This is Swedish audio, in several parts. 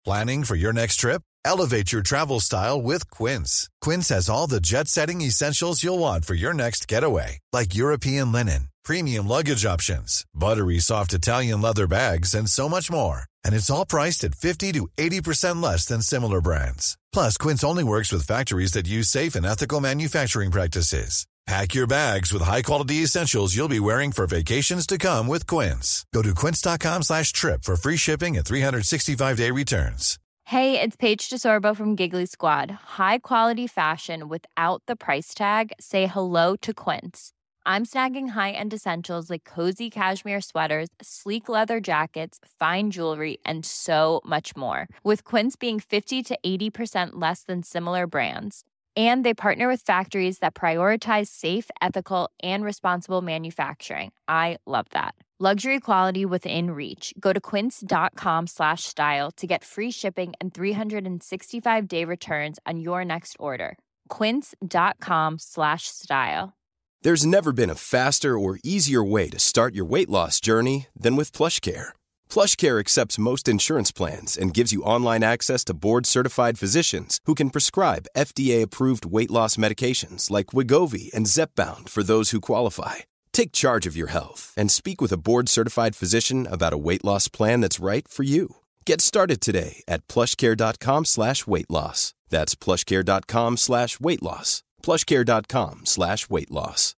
Planning for your next trip? Elevate your travel style with Quince. Quince has all the jet-setting essentials you'll want for your next getaway, like European linen, premium luggage options, buttery soft Italian leather bags, and so much more. And it's all priced at 50 to 80% less than similar brands. Plus, Quince only works with factories that use safe and ethical manufacturing practices. Pack your bags with high-quality essentials you'll be wearing for vacations to come with Quince. Go to quince.com/trip for free shipping and 365-day returns. Hey, it's Paige DeSorbo from Giggly Squad. High quality fashion without the price tag. Say hello to Quince. I'm snagging high-end essentials like cozy cashmere sweaters, sleek leather jackets, fine jewelry, and so much more. With Quince being 50 to 80% less than similar brands. And they partner with factories that prioritize safe, ethical, and responsible manufacturing. I love that. Luxury quality within reach. Go to quince.com/style to get free shipping and 365-day returns on your next order. Quince.com/style. There's never been a faster or easier way to start your weight loss journey than with PlushCare. PlushCare accepts most insurance plans and gives you online access to board-certified physicians who can prescribe FDA-approved weight loss medications like Wegovy and Zepbound for those who qualify. Take charge of your health and speak with a board-certified physician about a weight loss plan that's right for you. Get started today at plushcare.com/weightloss. That's plushcare.com/weightloss. plushcare.com/weightloss.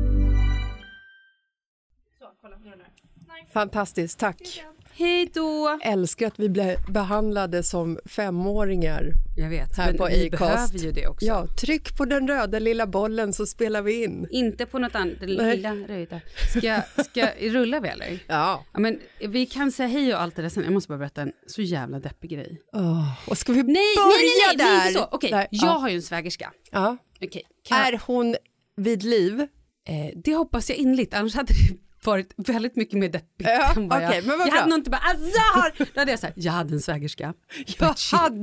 Fantastiskt, tack. Hej då! Älskar att vi blir behandlade som 5-åringar. Jag vet, här men på vi Acast. behöver ju det också. Ja, tryck på den röda lilla bollen så spelar vi in. Inte på något annat, den lilla röda. Ska rulla vi eller? Ja. Men vi kan säga hej och allt det där sen. Jag måste bara berätta en så jävla deppig grej. Och ska vi börja nej, där? inte så. Okej, jag har ju en svägerska. Ja. Okej. Är hon vid liv? Det hoppas jag inligt, annars hade det varit väldigt mycket mer deppigt än vad men vad jag bra. hade nog inte bara, då hade jag sagt, jag hade en svägerska. But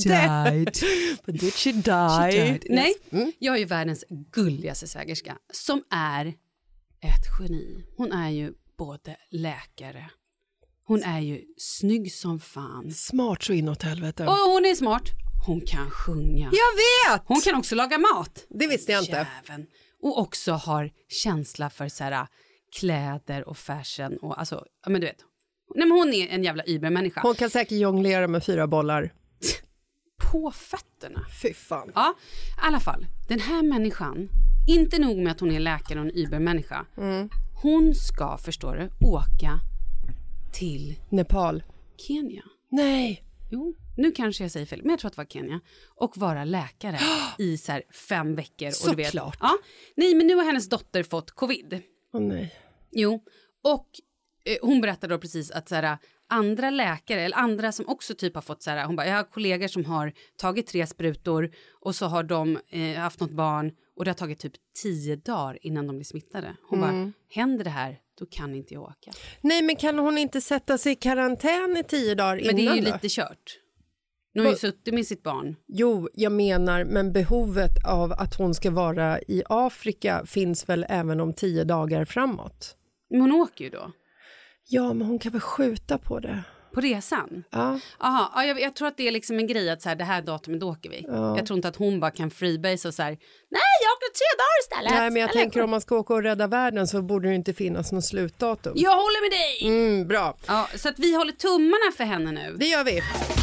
did she die? Nej, jag har ju världens gulligaste svägerska som är ett geni. Hon är ju både läkare, hon är ju snygg som fan. Smart så inåt helvete. Och hon är smart, hon kan sjunga. Jag vet! Hon kan också laga mat. Det visste jag inte. Jäveln. Och också har känsla för så här kläder och fashion och alltså, ja men du vet. Nej, men hon är en jävla übermänniska. Hon kan säkert jonglera med 4 bollar. På fötterna. Fy fan. Ja, i alla fall. Den här människan, inte nog med att hon är läkare och en übermänniska. Hon ska, förstår du, åka till Nepal. Kenya. Nej. Jo, nu kanske jag säger fel, men jag tror att det var Kenya. Och vara läkare i så här 5 veckor. Och du vet, Såklart. ja. Nej, men nu har hennes dotter fått covid. Nej. Jo, och hon berättade då precis att så här, andra läkare eller andra som också typ har fått så här, hon bara, jag har kollegor som har tagit 3 sprutor och så har de haft något barn och det har tagit typ 10 dagar innan de blir smittade. Hon bara, händer det här, då kan inte jag åka. Nej, men kan hon inte sätta sig i karantän i 10 dagar innan? Men det är ju då? lite kört. Nu har ju suttit med sitt barn. Jo, jag menar, men behovet av att hon ska vara i Afrika finns väl även om 10 dagar framåt? Men hon åker ju då. Ja, men hon kan väl skjuta på det. På resan? Ja. Aha, ja, jag tror att det är liksom en grej att så här, det här datumet åker vi. Ja. Jag tror inte att hon bara kan freebase och så här, nej, jag åker 3 dagar istället. Nej, men jag tänker om man ska åka och rädda världen så borde det inte finnas någon slutdatum. Jag håller med dig! Bra. Ja, så att vi håller tummarna för henne nu. Det gör vi.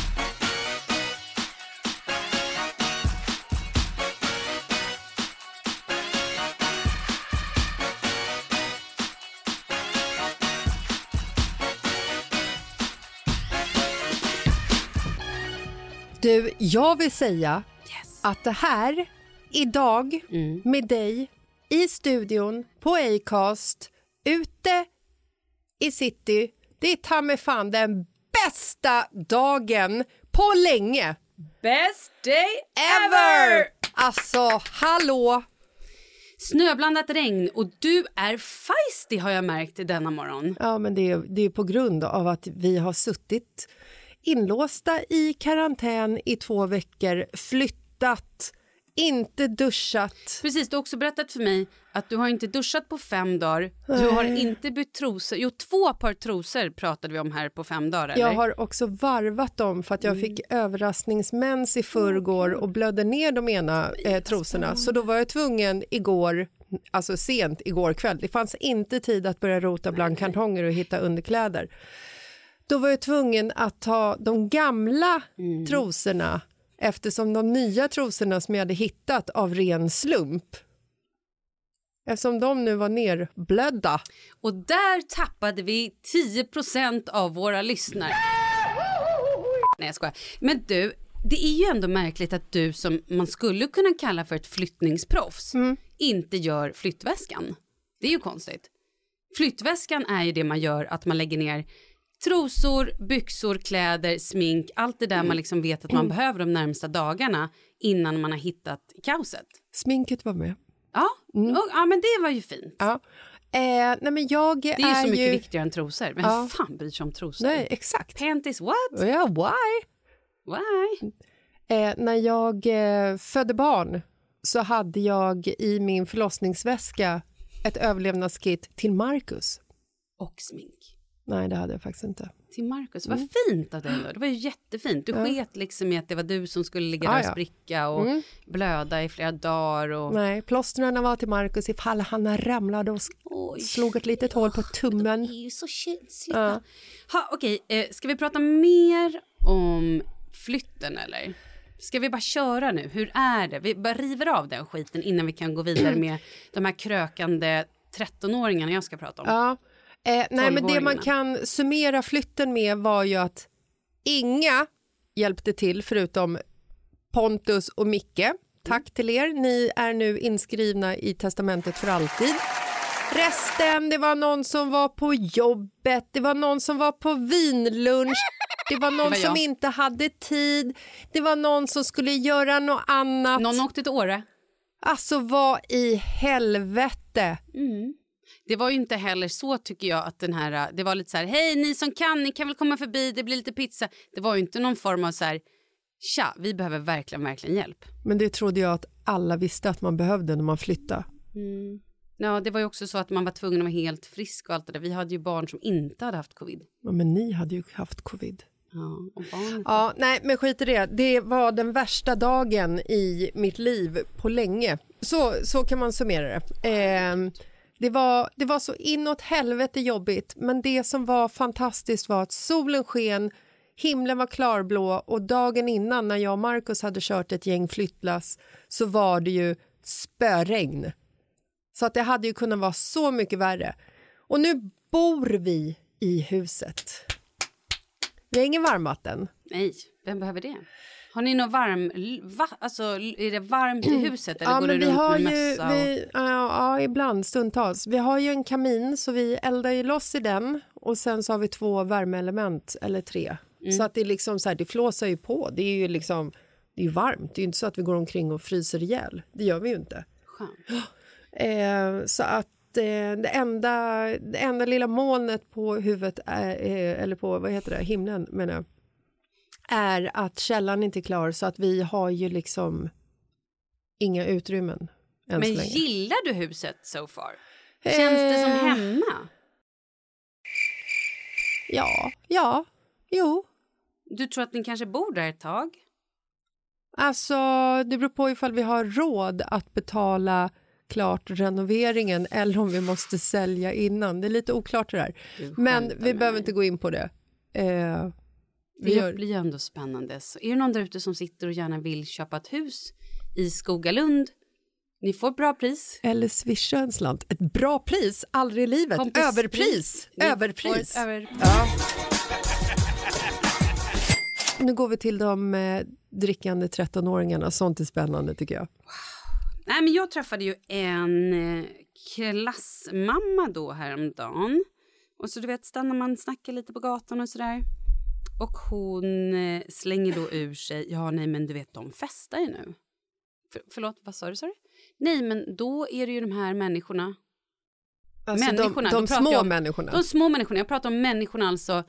Du, jag vill säga att det här idag med dig i studion på Acast ute i city, det är ta mig fan den bästa dagen på länge. Best day ever! Alltså, hallå! Snöblandat regn och du är feisty har jag märkt denna morgon. Ja, men det är på grund av att vi har suttit inlåsta i karantän i 2 veckor, flyttat inte duschat. Precis, du har också berättat för mig att du har inte duschat på 5 dagar. Du har inte bytt trosor. Jo, 2 par trosor pratade vi om här på 5 dagar, eller? Jag har också varvat dem för att jag fick överraskningsmens i förrgår och blödde ner de ena trosorna. Så då var jag tvungen igår, alltså sent igår kväll. Det fanns inte tid att börja rota bland kartonger och hitta underkläder. Då var jag tvungen att ta de gamla trosorna eftersom de nya trosorna som jag hade hittat av ren slump. Eftersom de nu var nerblödda. Och där tappade vi 10% av våra lyssnare. Nej, jag skojar. Men du, det är ju ändå märkligt att du som man skulle kunna kalla för ett flyttningsproffs inte gör flyttväskan. Det är ju konstigt. Flyttväskan är ju det man gör, att man lägger ner trosor, byxor, kläder, smink, allt det där man liksom vet att man behöver de närmsta dagarna innan man har hittat kaoset. Sminket var med. Ja, ja, men det var ju fint. Ja. Nej, men det är ju så mycket viktigare än trosor. Men hur fan bryr sig om trosor? Nej, exakt. Panties, what? Ja, why? När jag födde barn så hade jag i min förlossningsväska ett överlevnadskit till Marcus. Och smink. Nej, det hade jag faktiskt inte. Till Marcus, vad fint av dig då. Det var ju jättefint. Du sket liksom i att det var du som skulle ligga där och spricka och blöda i flera dagar. Och... Nej, plåsterna var till Marcus ifall han ramlade och slog ett litet hål på tummen. Det är ju så känsligt. Okej, ska vi prata mer om flytten eller? Ska vi bara köra nu? Hur är det? Vi bara river av den skiten innan vi kan gå vidare med de här krökande 13-åringarna jag ska prata om. Ja. Nej, men det man kan summera flytten med var ju att inga hjälpte till förutom Pontus och Micke. Tack till er. Ni är nu inskrivna i testamentet för alltid. Resten, det var någon som var på jobbet, det var någon som var på vinlunch, det var någon som inte hade tid, det var någon som skulle göra något annat. Någon åkte till Åre. Alltså, vad i helvete? Det var ju inte heller så, tycker jag, att den här, det var lite så här, hej ni som ni kan väl komma förbi, det blir lite pizza. Det var ju inte någon form av så här, tja, vi behöver verkligen hjälp. Men det trodde jag att alla visste att man behövde när man flyttade. Ja, det var ju också så att man var tvungen att vara helt frisk och allt det där. Vi hade ju barn som inte hade haft covid. Ja, men ni hade ju haft covid. Ja, och barn. Ja, nej, men skit i det. Det var den värsta dagen i mitt liv på länge. Så kan man summera det. Det var så inåt helvete jobbigt, men det som var fantastiskt var att solen sken, himlen var klarblå och dagen innan när jag och Marcus hade kört ett gäng flyttlass så var det ju spöregn. Så att det hade ju kunnat vara så mycket värre. Och nu bor vi i huset. Vi har ingen varmvatten. Nej, vem behöver det? Har ni något alltså är det varmt i huset eller går det runt med mössa? Ja, ibland, stundtals. Vi har ju en kamin så vi eldar ju loss i den och sen så har vi 2 värmeelement eller 3. Så att det är liksom så här, det flåsar ju på. Det är ju liksom, det är ju varmt. Det är ju inte så att vi går omkring och fryser ihjäl. Det gör vi ju inte. Så att det enda lilla molnet på huvudet eller på, vad heter det, himlen menar jag, är att källan inte är klar så att vi har ju liksom inga utrymmen än. Men så länge. Gillar du huset so far? Känns det som hemma? Ja, jo. Du tror att ni kanske bor där ett tag? Alltså, det beror på ifall vi har råd att betala klart renoveringen eller om vi måste sälja innan. Det är lite oklart det där. Men vi behöver inte gå in på det. Det blir ju ändå spännande. Så är det någon där ute som sitter och gärna vill köpa ett hus i Skogalund? Ni får bra pris. Eller swisha en slant. Ett bra pris, aldrig i livet. Överpris. Överpris. Ja. Nu går vi till de drickande 13-åringarna. Sånt är spännande tycker jag. Wow. Nej, men jag träffade ju en klassmamma då häromdagen. Och så du vet, stannar man snackar lite på gatan och sådär. Och hon slänger då ur sig, ja nej men du vet de festar ju nu. Förlåt, vad sa du? Nej men då är det ju de här människorna. Alltså de små människorna. De små människorna, jag pratar om människorna alltså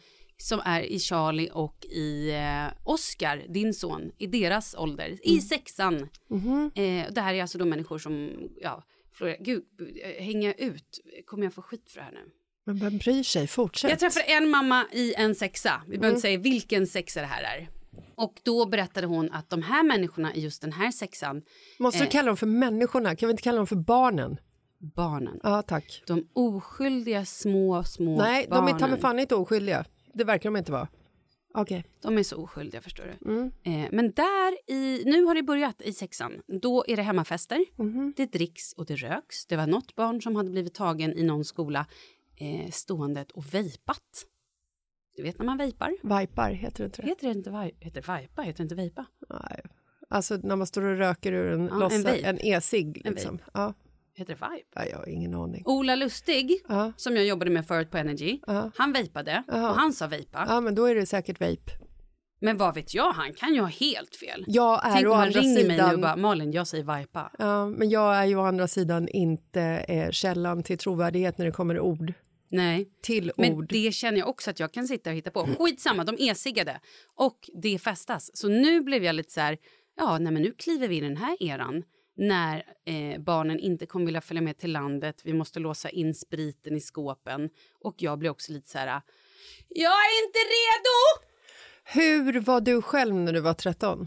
som är i Charlie och i Oscar, din son, i deras ålder, i 6:an. Det här är alltså då människor som, gud, hänga ut, kommer jag få skit för det här nu? Men vem bryr sig? Fortsätt. Jag träffade en mamma i en 6:a. Vi behöver inte säga vilken 6:a det här är. Och då berättade hon att de här människorna i just den här 6:an... Måste du kalla dem för människorna? Kan vi inte kalla dem för barnen? Barnen. Ja, tack. De oskyldiga små Nej, barnen. de är ta mig fan inte oskyldiga. Det verkar de inte vara. Okej. De är så oskyldiga, förstår du. Men nu har det börjat i 6:an. Då är det hemmafester. Det dricks och det röks. Det var något barn som hade blivit tagen i någon skola ståendet och vejpat. Du vet när man vejpar? Vajpar, heter det inte det? Heter det inte vajpa? Heter det inte vejpa? Nej. Alltså när man står och röker ur en e-cigg. Liksom. Ja. Heter det vibe? Ja, jag har ingen aning. Ola Lustig, som jag jobbade med förut på Energy, han vejpade och han sa vejpa. Ja, men då är det säkert vape. Men vad vet jag, han kan ju ha helt fel. Jag är tänk om å han andra ringer sidan... mig nu och bara, Malin, jag säger vajpa. Ja, men jag är ju å andra sidan inte källan till trovärdighet när det kommer ord. Nej, till men ord. Det känner jag också att jag kan sitta och hitta på. Skitsamma, de e-siggade och det festas. Så nu blev jag lite så här, men nu kliver vi i den här eran. När barnen inte kommer vilja följa med till landet. Vi måste låsa in spriten i skåpen. Och jag blir också lite så här, jag är inte redo! Hur var du själv när du var 13?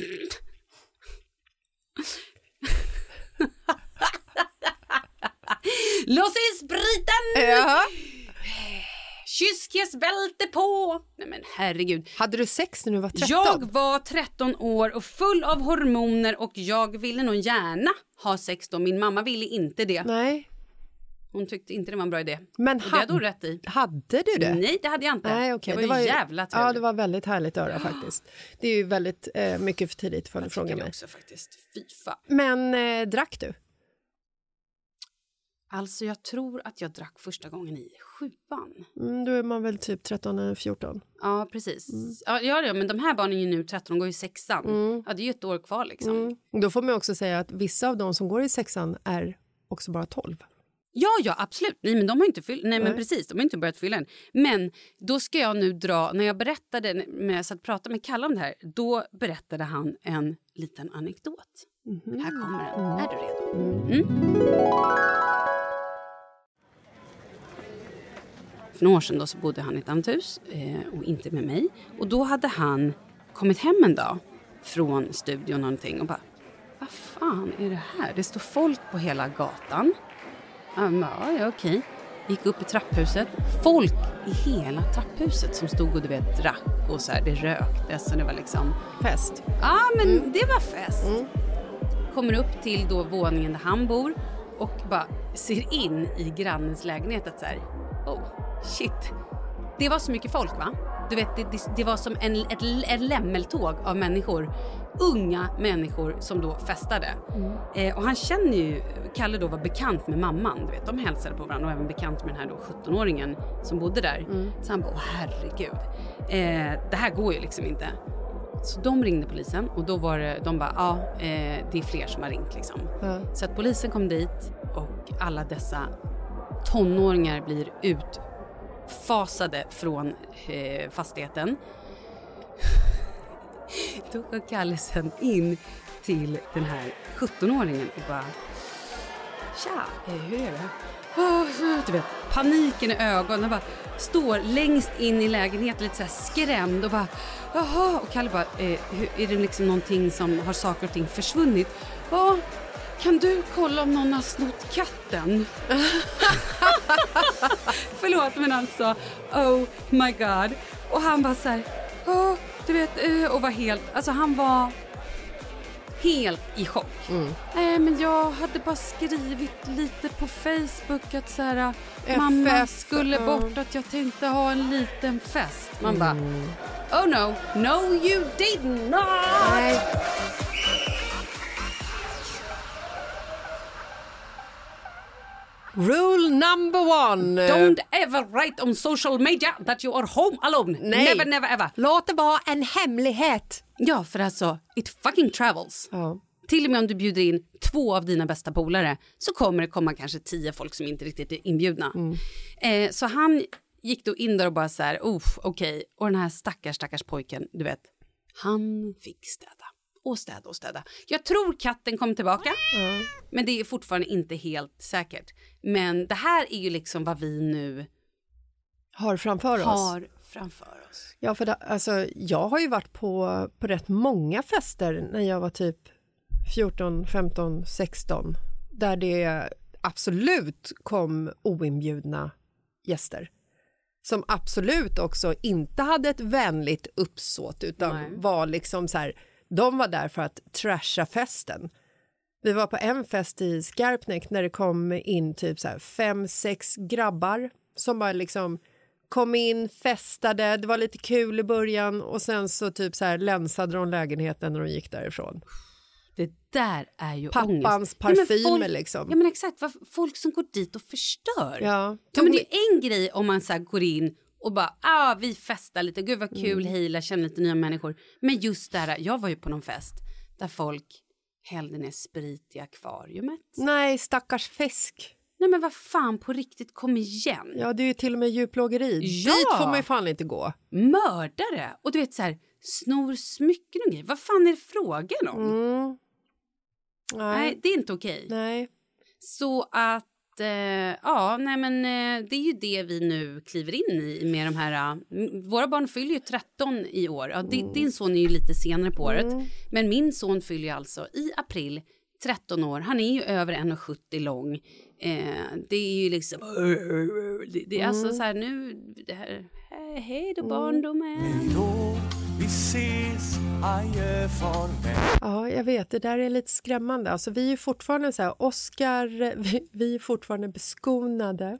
Lås in spriten! Ja. Kyskhetsbälte på! Nej men herregud. Hade du sex när du var 13? Jag var 13 år och full av hormoner och jag ville nog gärna ha sex då. Min mamma ville inte det. Nej. Hon tyckte inte det var en bra idé. Men det hade hon rätt i. Hade du det? Nej, det hade jag inte. Nej, okay. Det var ju jävla trevligt. Ja, det var väldigt härligt att höra faktiskt. Det är ju väldigt mycket för tidigt för att fråga mig. Också faktiskt. Fy fan. Men drack du? Alltså jag tror att jag drack första gången i 7:an. Då är man väl typ 13 eller 14. Ja, precis. Ja, men de här barnen är ju nu 13, de går i 6:an. Ja, det är ju ett år kvar liksom. Då får man också säga att vissa av de som går i 6:an är också bara 12. Ja, absolut. Nej, men de har inte men precis, de har inte börjat fylla än. Men då ska jag nu dra, när jag berättade, när jag satt och pratade med Kalle om det här, då berättade han en liten anekdot. Här kommer den. Är du redo? För några år sedan då så bodde han i ett annat hus och inte med mig. Och då hade han kommit hem en dag från studion någonting och bara, vad fan är det här? Det står folk på hela gatan. Ja, okej. Gick upp i trapphuset. Folk i hela trapphuset som stod och du vet drack och så här, det röktes och det var liksom fest. Ja, men det var fest. Kommer upp till då våningen där han bor och bara ser in i grannens lägenhet att så här, oh shit. Det var så mycket folk, va? Du vet, det var som ett lämmeltåg av människor. Unga människor som då festade. Och han känner ju, Kalle då var bekant med mamman. Du vet, de hälsade på varandra och även bekant med den här då 17-åringen som bodde där. Så han bara, herregud. Det här går ju liksom inte. Så de ringde polisen och då var det, de bara, det är fler som har ringt liksom. Så att polisen kom dit och alla dessa tonåringar blir utfasade från fastigheten. Då går Kalle sen in till den här 17-åringen och bara, tja, hur är det? Du vet, paniken i ögonen, bara står längst in i lägenheten lite så här skrämd och bara, jaha, och Kalle bara, är det liksom någonting som har saker och ting försvunnit? Ja, kan du kolla om någon har snott katten? Förlåt, men alltså, oh my god. Och han bara så här, du vet, och var helt, alltså han var helt i chock. Men jag hade bara skrivit lite på Facebook att så här, mamma skulle bort, att jag tänkte ha en liten fest. Man bara, oh no you did not. Nej. Rule number 1. Don't ever write on social media that you are home alone. Nej. Never ever. Låt det vara en hemlighet. Ja, för alltså, it fucking travels. Ja. Till och med om du bjuder in 2 av dina bästa polare så kommer det komma kanske 10 folk som inte riktigt är inbjudna. Så han gick då in där och bara så här, okej. Och den här stackars pojken, du vet, han fick städa. Jag tror katten kom tillbaka, men det är fortfarande inte helt säkert. Men det här är ju liksom vad vi nu har framför oss. Ja, för alltså, jag har ju varit på rätt många fester när jag var typ 14, 15, 16. Där det absolut kom oinbjudna gäster. Som absolut också inte hade ett vänligt uppsåt utan var liksom så här, de var där för att trasha festen. Vi var på en fest i Skarpnäck när det kom in typ så här 5-6 grabbar som bara liksom kom in, festade, det var lite kul i början och sen så typ så här länsade de lägenheten när de gick därifrån. Det där är ju pappans parfymer liksom. Ja men exakt, folk som går dit och förstör. Ja. Men det är en grej om man så här går in och bara, vi festar lite, gud vad kul, hejla, känner lite nya människor. Men just där, jag var ju på någon fest där folk hällde ner sprit i akvariumet. Nej, stackars fisk. Nej men vad fan, på riktigt, kom igen. Ja, det är ju till och med djurplågeri. Ja. Dit får man ju fan inte gå. Mördare. Och du vet så här, snor smycken och grejer. Vad fan är det frågan om? Nej, det är inte okej. Nej. Så att, det är ju det vi nu kliver in i med de här, våra barn fyller ju 13 i år. Ja, din son är ju lite senare på året. Men min son fyller ju alltså i april 13 år. Han är ju över 1,70 lång. Det är ju liksom, det är alltså så här nu, det här, hej då barndomen. Vi ses, adjö, farväl. Ja, jag vet, det där är lite skrämmande. Alltså, vi är ju fortfarande så här, Oscar, vi är fortfarande beskonade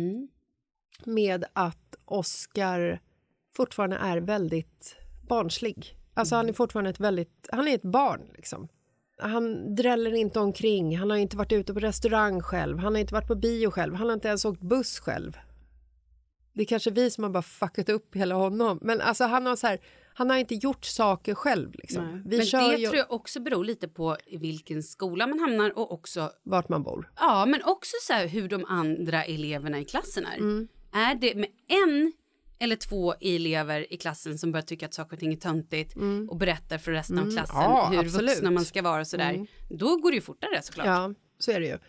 med att Oscar fortfarande är väldigt barnslig. Alltså han är fortfarande han är ett barn liksom. Han dräller inte omkring, han har inte varit ute på restaurang själv, han har inte varit på bio själv, han har inte ens åkt buss själv. Det är kanske vi som har bara fuckat upp hela honom. Men alltså han har inte gjort saker själv. Liksom. Men det tror jag också beror lite på vilken skola man hamnar och också vart man bor. Ja, men också så här hur de andra eleverna i klassen är. Är det med 1 eller 2 elever i klassen som börjar tycka att saker och ting är töntigt och berättar för resten av klassen hur absolut. Vuxna man ska vara och sådär. Då går det ju fortare såklart. Ja, så är det ju.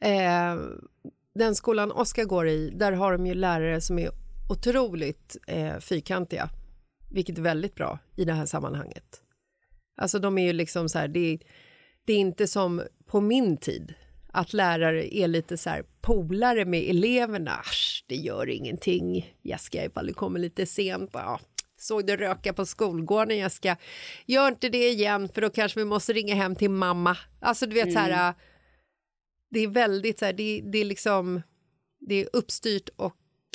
Den skolan Oskar går i, där har de ju lärare som är otroligt fyrkantiga. Vilket är väldigt bra i det här sammanhanget. Alltså de är ju liksom så här, det är inte som på min tid. Att lärare är lite så här polare med eleverna. Det gör ingenting. Jag ska ifall du kommer lite sent. Såg du röka på skolgården? Jag ska, gör inte det igen för då kanske vi måste ringa hem till mamma. Alltså du vet så här, det är väldigt så här, det är liksom, det är uppstyrt och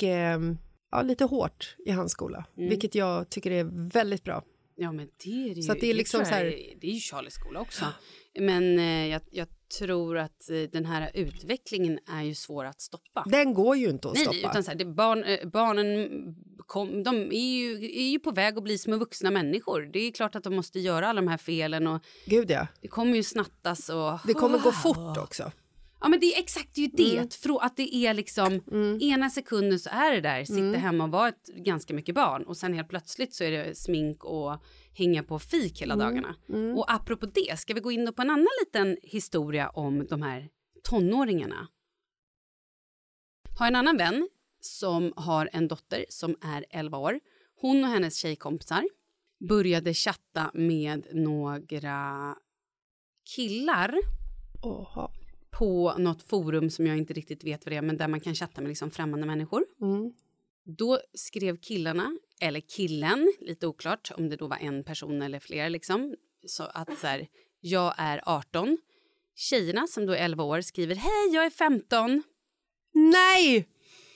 lite hårt i hans skola. Vilket jag tycker är väldigt bra. Ja men det är ju, så att det är liksom så här, det är ju Charlies skola också. Men jag tror att den här utvecklingen är ju svår att stoppa. Den går ju inte att stoppa. Nej, utan så här, barnen de är ju på väg att bli små vuxna människor. Det är klart att de måste göra alla de här felen. Och gud ja. Det kommer ju snattas och... Det kommer gå fort också. Ja men det är exakt ju det. Att det är liksom ena sekunden så är det där. Sitta hemma och vara ett ganska mycket barn. Och sen helt plötsligt så är det smink och hänga på fik hela dagarna. Och apropå det, ska vi gå in på en annan liten historia om de här tonåringarna. Har en annan vän som har en dotter som är 11 år. Hon och hennes tjejkompisar började chatta med några killar. På något forum som jag inte riktigt vet vad det är, men där man kan chatta med liksom främmande människor. Då skrev killarna, eller killen, lite oklart om det då var en person eller flera liksom, så att så här, jag är 18. Tjejerna som då är 11 år skriver, hej jag är 15. Nej!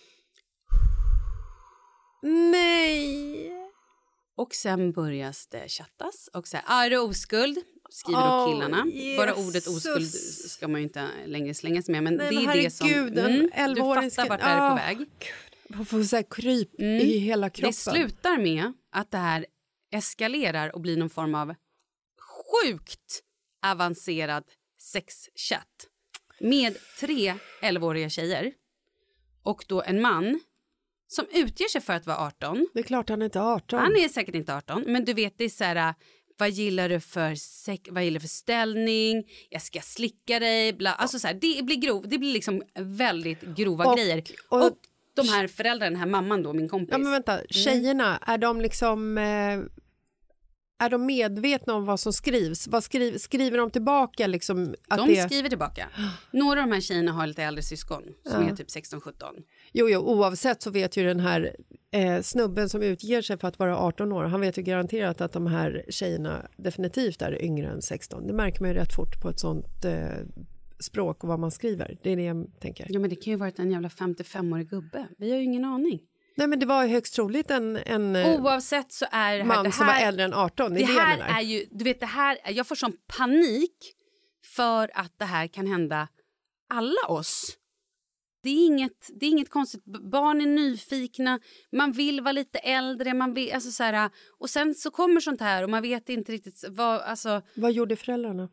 Nej! Och sen börjas det chattas och så här, är det oskuld? Skriver då killarna. Jesus. Bara ordet oskuld ska man ju inte längre slänga sig med. Men nej, det är det som... du fattar vart det är på väg. Man får så här kryp i hela kroppen. Det slutar med att det här eskalerar och blir någon form av sjukt avancerad sexchatt. Med 3 11-åriga tjejer. Och då en man som utger sig för att vara 18. Det är klart han är inte 18. Han är säkert inte 18, men du vet, det är så här, vad gillar du för ställning? Jag ska slicka dig, bla. Alltså så här, det blir liksom väldigt grova grejer. Och de här föräldrarna, den här mamman då, min kompis. Ja, men vänta, tjejerna, är de liksom... Är de medvetna om vad som skrivs? Vad skriver de tillbaka? Liksom, att de skriver tillbaka. Några av de här tjejerna har lite äldre syskon som är typ 16-17. Jo, oavsett så vet ju den här snubben som utger sig för att vara 18 år. Han vet ju garanterat att de här tjejerna definitivt är yngre än 16. Det märker man ju rätt fort på ett sånt språk och vad man skriver. Det är det jag tänker. Ja, men det kan ju varit en jävla 55-årig gubbe. Vi har ju ingen aning. Nej, men det var ju högst troligt en oavsett så är det här, man som var äldre än 18. Det här är ju, du vet, det här, jag får sån panik för att det här kan hända alla oss. Det är inget konstigt. Barn är nyfikna, man vill vara lite äldre, man vill, alltså så här, och sen så kommer sånt här och man vet inte riktigt vad, alltså. Vad gjorde föräldrarna?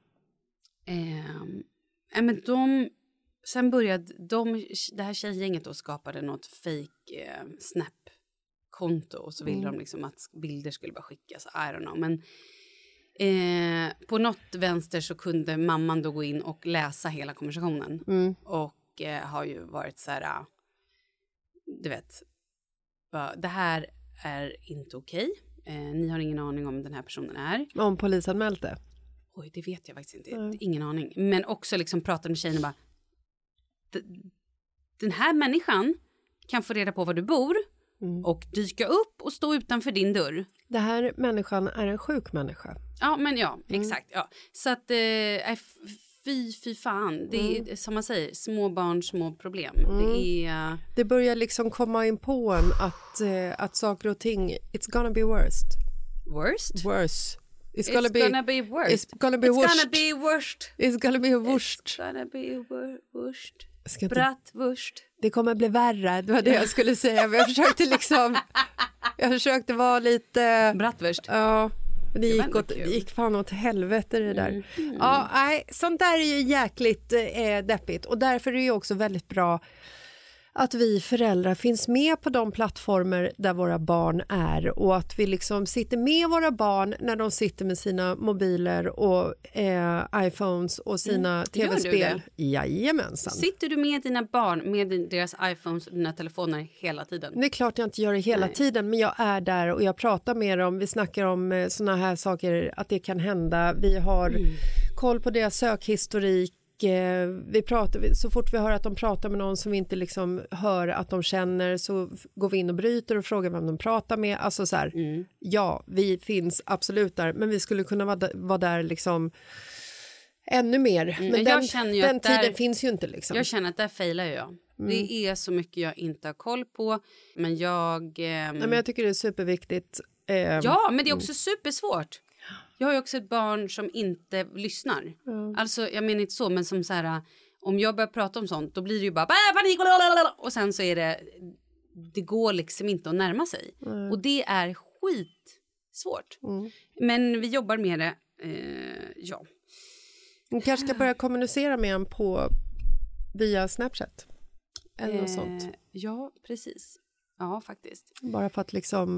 Men sen började det här tjejgänget då skapade något fake Snap-konto och så ville de liksom att bilder skulle bara skickas, I don't know. Men på något vänster så kunde mamman då gå in och läsa hela konversationen. Och har ju varit så här, du vet, det här är inte okej. Ni har ingen aning om den här personen är. Om polisanmält det? Oj, det vet jag faktiskt inte. Ingen aning. Men också liksom prata med tjejerna bara, den här människan kan få reda på var du bor och dyka upp och stå utanför din dörr. Det här människan är en sjuk människa. Ja, men ja, exakt. Ja. Så att, fy fan. Det är som man säger, små barn, små problem. Det börjar liksom komma in på en att saker och ting, it's gonna be worst. Worst? Worse. It's gonna be worst. It's gonna be worst. It's gonna be worst. It's gonna be worst. It's gonna be worst. Bratwurst. Det kommer bli värre, det var det jag skulle säga. Men jag försökte vara lite... Bratwurst? Ja, men det gick fan åt helvete det där. Ja, nej, sånt där är ju jäkligt deppigt. Och därför är det ju också väldigt bra att vi föräldrar finns med på de plattformar där våra barn är och att vi liksom sitter med våra barn när de sitter med sina mobiler och iPhones och sina tv-spel. Jajamensan. Sitter du med dina barn med deras iPhones och dina telefoner hela tiden? Det är klart jag inte gör det hela tiden, men jag är där och jag pratar med dem. Vi snackar om såna här saker, att det kan hända. Vi har koll på deras sökhistorik. Vi pratar, så fort vi hör att de pratar med någon som vi inte liksom hör att de känner, så går vi in och bryter och frågar vem de pratar med. Alltså så här, ja, vi finns absolut där, men vi skulle kunna vara där liksom ännu mer. Men den tiden finns ju inte liksom. Jag känner att där failar jag. Det är så mycket jag inte har koll på, men Nej, men jag tycker det är superviktigt. Ja, men det är också supersvårt. Jag har ju också ett barn som inte lyssnar. Alltså, jag menar inte så, men som så här, om jag börjar prata om sånt, då blir det ju bara panik, och sen så är det går liksom inte att närma sig. Och det är skitsvårt. Men vi jobbar med det, ja. Man kanske ska börja kommunicera med en via Snapchat. Eller något sånt. Ja, precis. Ja, faktiskt. Bara för att liksom...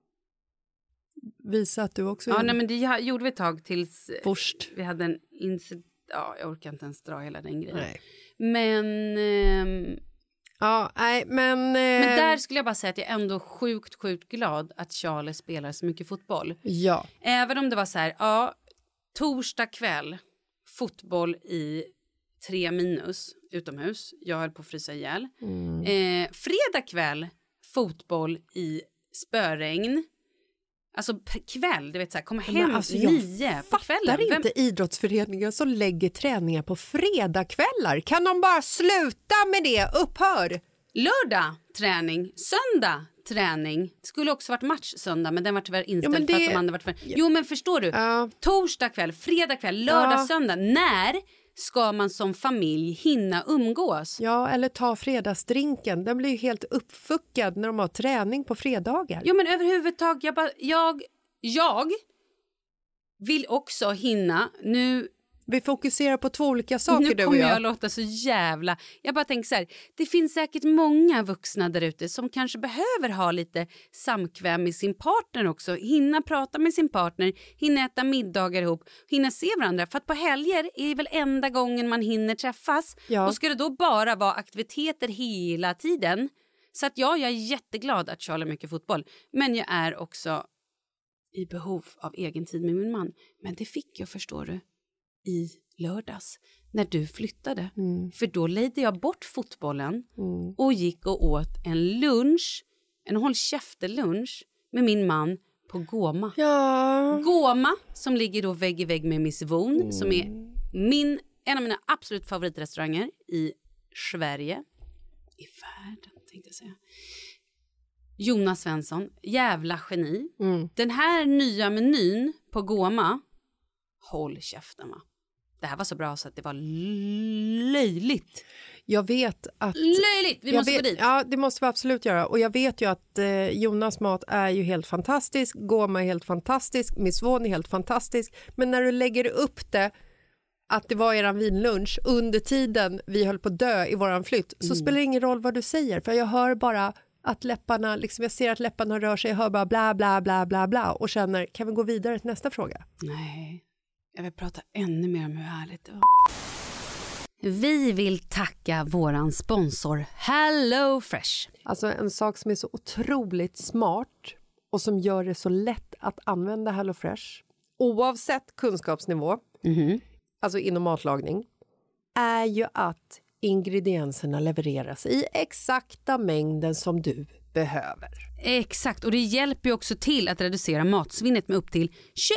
visa att du också... Ja, nej, men det gjorde vi ett tag tills... Först. Vi hade en incident... Ja, jag orkar inte ens dra hela den grejen. Nej. Men... ja, nej, men... Men där skulle jag bara säga att jag är ändå sjukt glad att Charlie spelar så mycket fotboll. Ja. Även om det var så här, ja, torsdag kväll, fotboll i 3- utomhus. Jag höll på att frysa ihjäl. Fredag kväll, fotboll i spöregn. Alltså kväll, du vet så här, komma hem 9 på kvällen. Jag fattar inte idrottsföreningar som lägger träningar på fredagkvällar. Kan de bara sluta med det? Upphör! Lördag träning, söndag träning. Det skulle också varit match söndag, men den var tyvärr inställd för att de andra var tyvärr. Jo, men förstår du? Torsdag kväll, fredag kväll, lördag, söndag. När ska man som familj hinna umgås? Ja, eller ta fredagsdrinken. Den blir ju helt uppfuckad när de har träning på fredagar. Jo, men överhuvudtaget, jag vill också hinna. Nu Vi fokuserar på 2 olika saker, nu du och kommer jag. jag låta så jävla... Jag bara tänker så här, det finns säkert många vuxna där ute som kanske behöver ha lite samkväm med sin partner också. Hinna prata med sin partner, hinna äta middagar ihop, hinna se varandra. För att på helger är väl enda gången man hinner träffas. Ja. Och ska det då bara vara aktiviteter hela tiden? Så att jag är jätteglad att Charlie har mycket fotboll. Men jag är också i behov av egen tid med min man. Men det fick jag, förstår du, i lördags när du flyttade. För då ledde jag bort fotbollen och gick och åt en lunch, en håll käfter-lunch med min man på Goma. Ja. Goma, som ligger då vägg i vägg med Miss Von, som är en av mina absolut favoritrestauranger i Sverige. I världen, tänkte jag säga. Jonas Svensson, jävla geni. Den här nya menyn på Goma, håll käften, va? Det här var så bra så att det var löjligt. Jag vet att... Löjligt! Vi måste gå dit. Ja, det måste vi absolut göra. Och jag vet ju att Jonas mat är ju helt fantastisk. Goma är helt fantastisk. Miss Von är helt fantastisk. Men när du lägger upp det, att det var eran vinlunch under tiden vi höll på att dö i våran flytt, så spelar det ingen roll vad du säger. För jag hör bara att läpparna, liksom jag ser att läpparna rör sig, jag hör bara bla bla bla bla bla och känner, kan vi gå vidare till nästa fråga? Nej, jag vill prata ännu mer om hur härligt det var. Vi vill tacka våran sponsor Hello Fresh. Alltså en sak som är så otroligt smart och som gör det så lätt att använda Hello Fresh, oavsett kunskapsnivå, alltså inom matlagning, är ju att ingredienserna levereras i exakta mängden som du behöver. Exakt, och det hjälper ju också till att reducera matsvinnet med upp till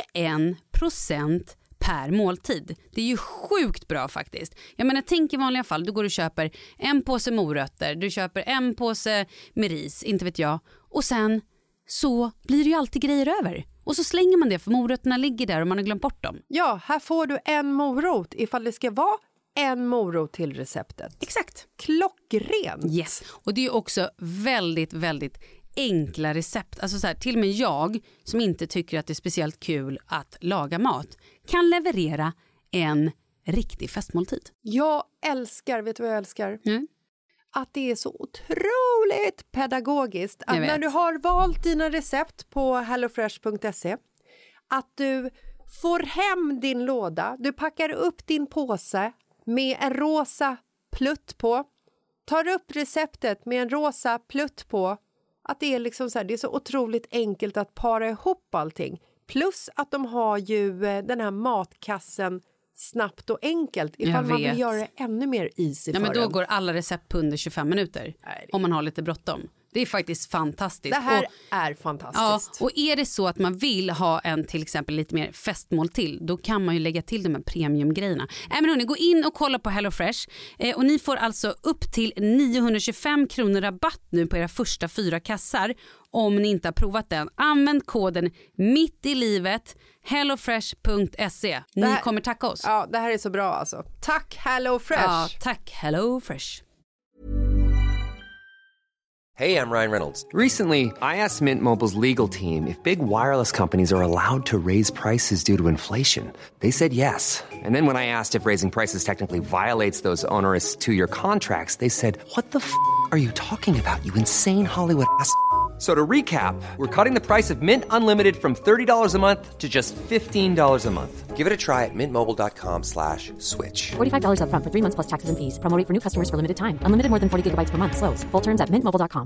21% per måltid. Det är ju sjukt bra faktiskt. Jag menar, tänk i vanliga fall, du går och köper en påse morötter, du köper en påse med ris, inte vet jag. Och sen så blir det ju alltid grejer över. Och så slänger man det för morötterna ligger där och man har glömt bort dem. Ja, här får du en morot ifall det ska vara en morot till receptet. Exakt. Klockrent. Yes, och det är ju också väldigt, väldigt enkla recept. Alltså så här, till och med jag som inte tycker att det är speciellt kul att laga mat kan leverera en riktig festmåltid. Jag älskar, vet du vad jag älskar? Att det är så otroligt pedagogiskt. Att när du har valt dina recept på hellofresh.se, att du får hem din låda, du packar upp din påse med en rosa plutt på, tar upp receptet med en rosa plutt på, att det är liksom så här, det är så otroligt enkelt att para ihop allting. Plus att de har ju den här matkassen snabbt och enkelt ifall man vill göra det ännu mer easy för men då en. går alla recept på under 25 minuter om man har lite bråttom. Det är faktiskt fantastiskt. Det här är fantastiskt. Ja, och är det så att man vill ha en till exempel lite mer festmål till, då kan man ju lägga till de här premiumgrejerna. Men hörni, gå in och kolla på HelloFresh. Och ni får alltså upp till 925 kronor rabatt nu på era första 4 kassar om ni inte har provat den. Använd koden mitt i livet hellofresh.se. Ni kommer tacka oss. Ja, det här är så bra alltså. Tack HelloFresh. Ja, tack HelloFresh. Hey, I'm Ryan Reynolds. Recently, I asked Mint Mobile's legal team if big wireless companies are allowed to raise prices due to inflation. They said yes. And then when I asked if raising prices technically violates those onerous 2-year contracts, they said, "What the f*** are you talking about, you insane Hollywood ass?" So to recap, we're cutting the price of Mint Unlimited from $30 a month to just $15 a month. Give it a try at mintmobile.com/switch. $45 up front for 3 months plus taxes and fees. Promo rate for new customers for limited time. Unlimited more than 40 gigabytes per month. Slows full terms at mintmobile.com.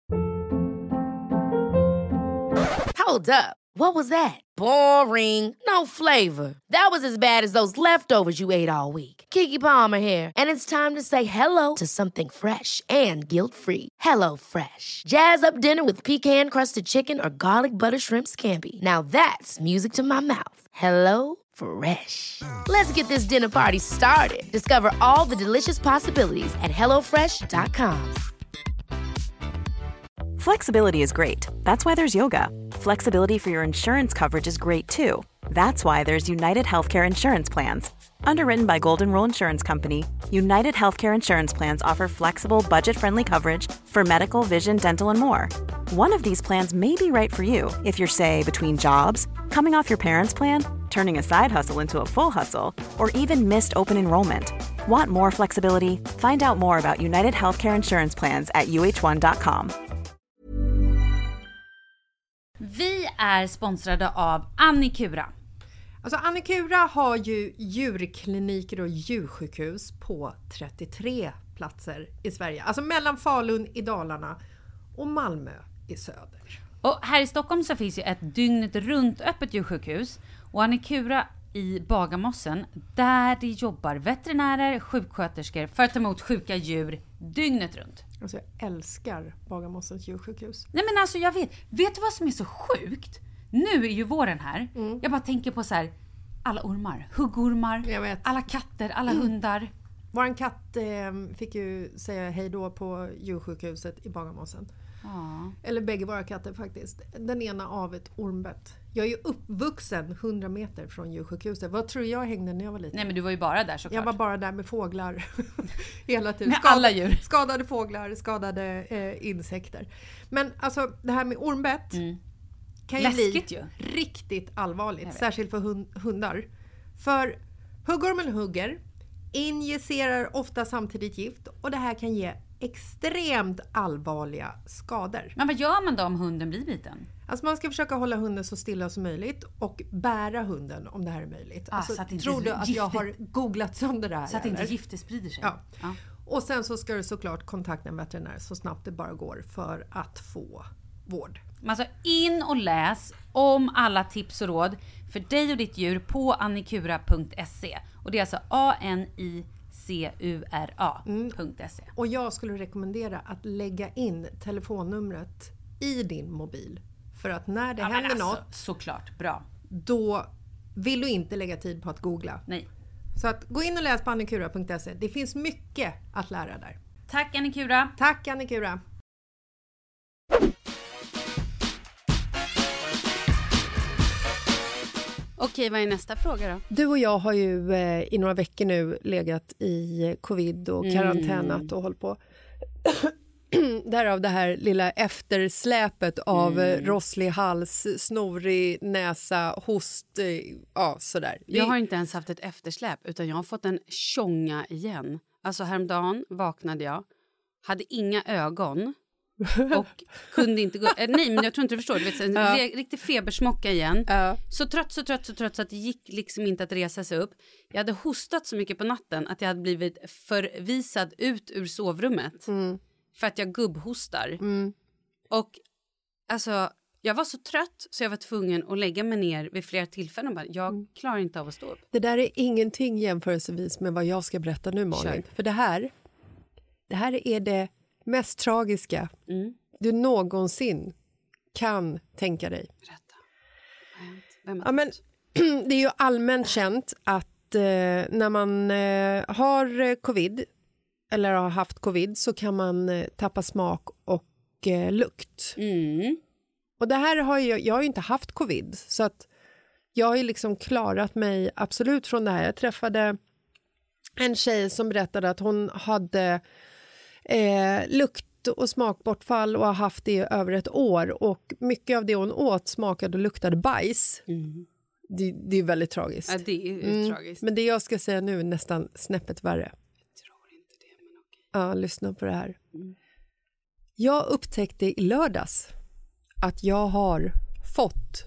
Hold up. What was that? Boring. No flavor. That was as bad as those leftovers you ate all week. Keke Palmer here, and it's time to say hello to something fresh and guilt-free. Hello Fresh. Jazz up dinner with pecan-crusted chicken or garlic butter shrimp scampi. Now that's music to my mouth. Hello Fresh. Let's get this dinner party started. Discover all the delicious possibilities at hellofresh.com. Flexibility is great. That's why there's yoga. Flexibility for your insurance coverage is great too. That's why there's United Healthcare Insurance Plans. Underwritten by Golden Rule Insurance Company, United Healthcare Insurance Plans offer flexible, budget-friendly coverage for medical, vision, dental, and more. One of these plans may be right for you if you're, say, between jobs, coming off your parents' plan, turning a side hustle into a full hustle, or even missed open enrollment. Want more flexibility? Find out more about United Healthcare Insurance Plans at uh1.com. Vi är sponsrade av Annikura. Alltså Annikura har ju djurkliniker och djursjukhus på 33 platser i Sverige. Alltså mellan Falun i Dalarna och Malmö i söder. Och här i Stockholm så finns ju ett dygnet runt öppet djursjukhus. Och Annikura i Bagarmossen, där det jobbar veterinärer, sjuksköterskor för att ta emot sjuka djur dygnet runt. Alltså jag älskar Bagarmossens djursjukhus. Nej men alltså jag vet du vad som är så sjukt? Nu är ju våren här. Jag bara tänker på så här, alla ormar, huggormar, alla katter, alla hundar. Våran katt fick ju säga hej då på djursjukhuset i Bagarmossen. Eller bägge våra katter faktiskt. Den ena av ett ormbett. Jag är ju uppvuxen 100 meter från djursjukhuset. Vad tror jag hängde när jag var liten? Nej men du var ju bara där såklart. Jag var bara där med fåglar hela tiden. Med alla djur. Skadade fåglar, skadade insekter. Men alltså det här med ormbett kan ju läskigt bli riktigt allvarligt. Särskilt för hundar. För huggormen hugger, injicerar ofta samtidigt gift och det här kan ge extremt allvarliga skador. Men vad gör man då om hunden blir biten? Alltså man ska försöka hålla hunden så stilla som möjligt och bära hunden om det här är möjligt. Alltså, så att inte tror du att jag har googlat sönder det här? Så att inte giftet sprider sig? Ja. Och sen så ska du såklart kontakta en veterinär så snabbt det bara går för att få vård. Alltså in och läs om alla tips och råd för dig och ditt djur på annikura.se. Och det är alltså ANICURA.se. Och jag skulle rekommendera att lägga in telefonnumret i din mobil. För att när det händer något, såklart, bra. Då vill du inte lägga tid på att googla. Nej. Så att gå in och läs på annikura.se. Det finns mycket att lära där. Tack Annikura. Tack Annikura. Okej, vad är nästa fråga då? Du och jag har ju i några veckor nu legat i covid och karantänat och hållit på. Därav det här lilla eftersläpet av rosslig hals, snorig näsa, host, sådär. Jag har inte ens haft ett eftersläp utan jag har fått en tjonga igen. Alltså häromdagen vaknade jag, hade inga ögon och kunde inte gå. Nej, men jag tror inte du förstår. Du vet, en riktig febersmocka igen. Så trött så att det gick liksom inte att resa sig upp. Jag hade hostat så mycket på natten att jag hade blivit förvisad ut ur sovrummet. För att jag gubbhostar. Och alltså, jag var så trött så jag var tvungen att lägga mig ner vid flera tillfällen. Och bara, jag klarar inte av att stå upp. Det där är ingenting jämförelsevis med vad jag ska berätta nu, Malin. För det här är det mest tragiska du någonsin kan tänka dig. Berätta. Men det är ju allmänt känt att när man har covid eller har haft covid så kan man tappa smak och lukt. Och det här har jag har ju inte haft covid så att jag har ju liksom klarat mig absolut från det här. Jag träffade en tjej som berättade att hon hade lukt och smakbortfall och har haft det i över ett år och mycket av det hon åt smakade och luktade bajs. Det är väldigt tragiskt. Ja, det är tragiskt. Men det jag ska säga nu är nästan snäppet värre. Ja, lyssna på det här. Jag upptäckte i lördags att jag har fått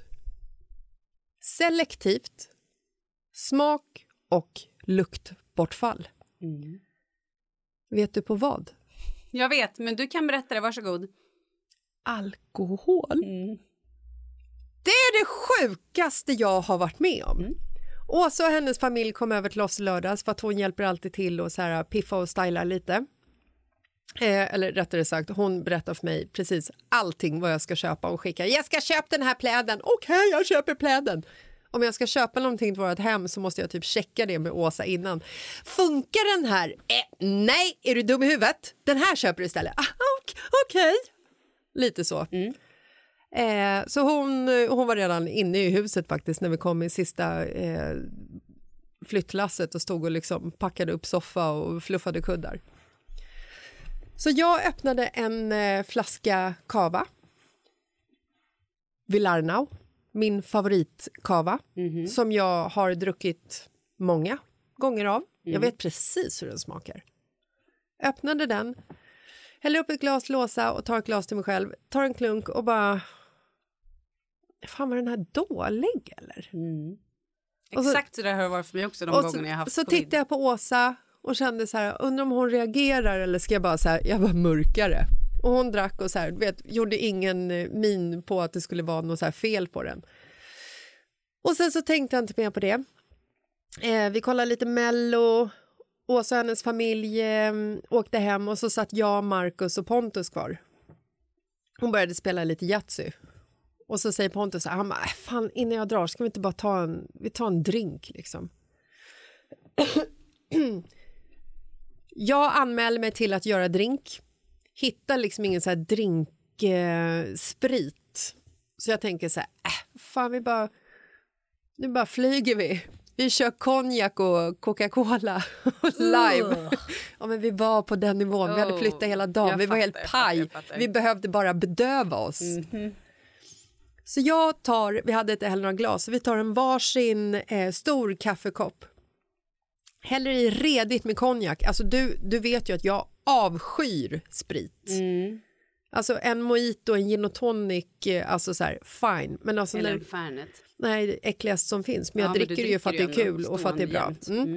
selektivt smak- och luktbortfall. Vet du på vad? Jag vet, men du kan berätta det, varsågod. Alkohol. Det är det sjukaste jag har varit med om. Åsa och hennes familj kom över till oss lördags för att hon hjälper alltid till och så här piffa och styla lite. Eller rättare sagt, hon berättar för mig precis allting vad jag ska köpa och skicka. Jag ska köpa den här pläden. Okej, jag köper pläden. Om jag ska köpa någonting till vårt hem så måste jag typ checka det med Åsa innan. Funkar den här? Nej, är du dum i huvudet? Den här köper du istället. Okej. Lite så. Så hon var redan inne i huset faktiskt när vi kom i sista flyttlasset och stod och liksom packade upp soffa och fluffade kuddar. Så jag öppnade en flaska kava. Villarnau. min favoritkava som jag har druckit många gånger av. Jag vet precis hur den smakar. Öppnade den, häller upp ett glas låsa och tar ett glas till mig själv. Tar en klunk och bara... Fan, var den här dålig eller? Exakt så där har det varit för mig också de gångerna jag har haft så covid. tittade jag på Åsa och kände så här, undrar om hon reagerar eller ska jag bara så här, jag var mörkare. Och hon drack och så här, du vet, gjorde ingen min på att det skulle vara något så här fel på den. Och sen så tänkte jag inte mer på det. Vi kollade lite Mello, Åsa och hennes familj åkte hem och så satt jag, Marcus och Pontus kvar. Hon började spela lite Yatzy. Och så säger Pontus så här, han bara, fan innan jag drar ska vi inte bara ta en drink liksom. Jag anmäler mig till att göra drink. Hittar liksom ingen så här drinksprit. Så jag tänker så här, fan nu bara flyger vi. Vi kör konjak och Coca-Cola och lime. Ja, men vi var på den nivån. Vi hade flyttat hela dagen. Vi var helt paj. Vi behövde bara bedöva oss. Så vi hade inte heller några glas. Så vi tar en varsin stor kaffekopp. Häller i redigt med konjak. Alltså du vet ju att jag avskyr sprit. Alltså en mojito, en gin och tonic, alltså så här, fine. Men alltså eller en Fernet. Nej, det äckligaste som finns. Men jag dricker det ju för att det är kul och för att det är bra.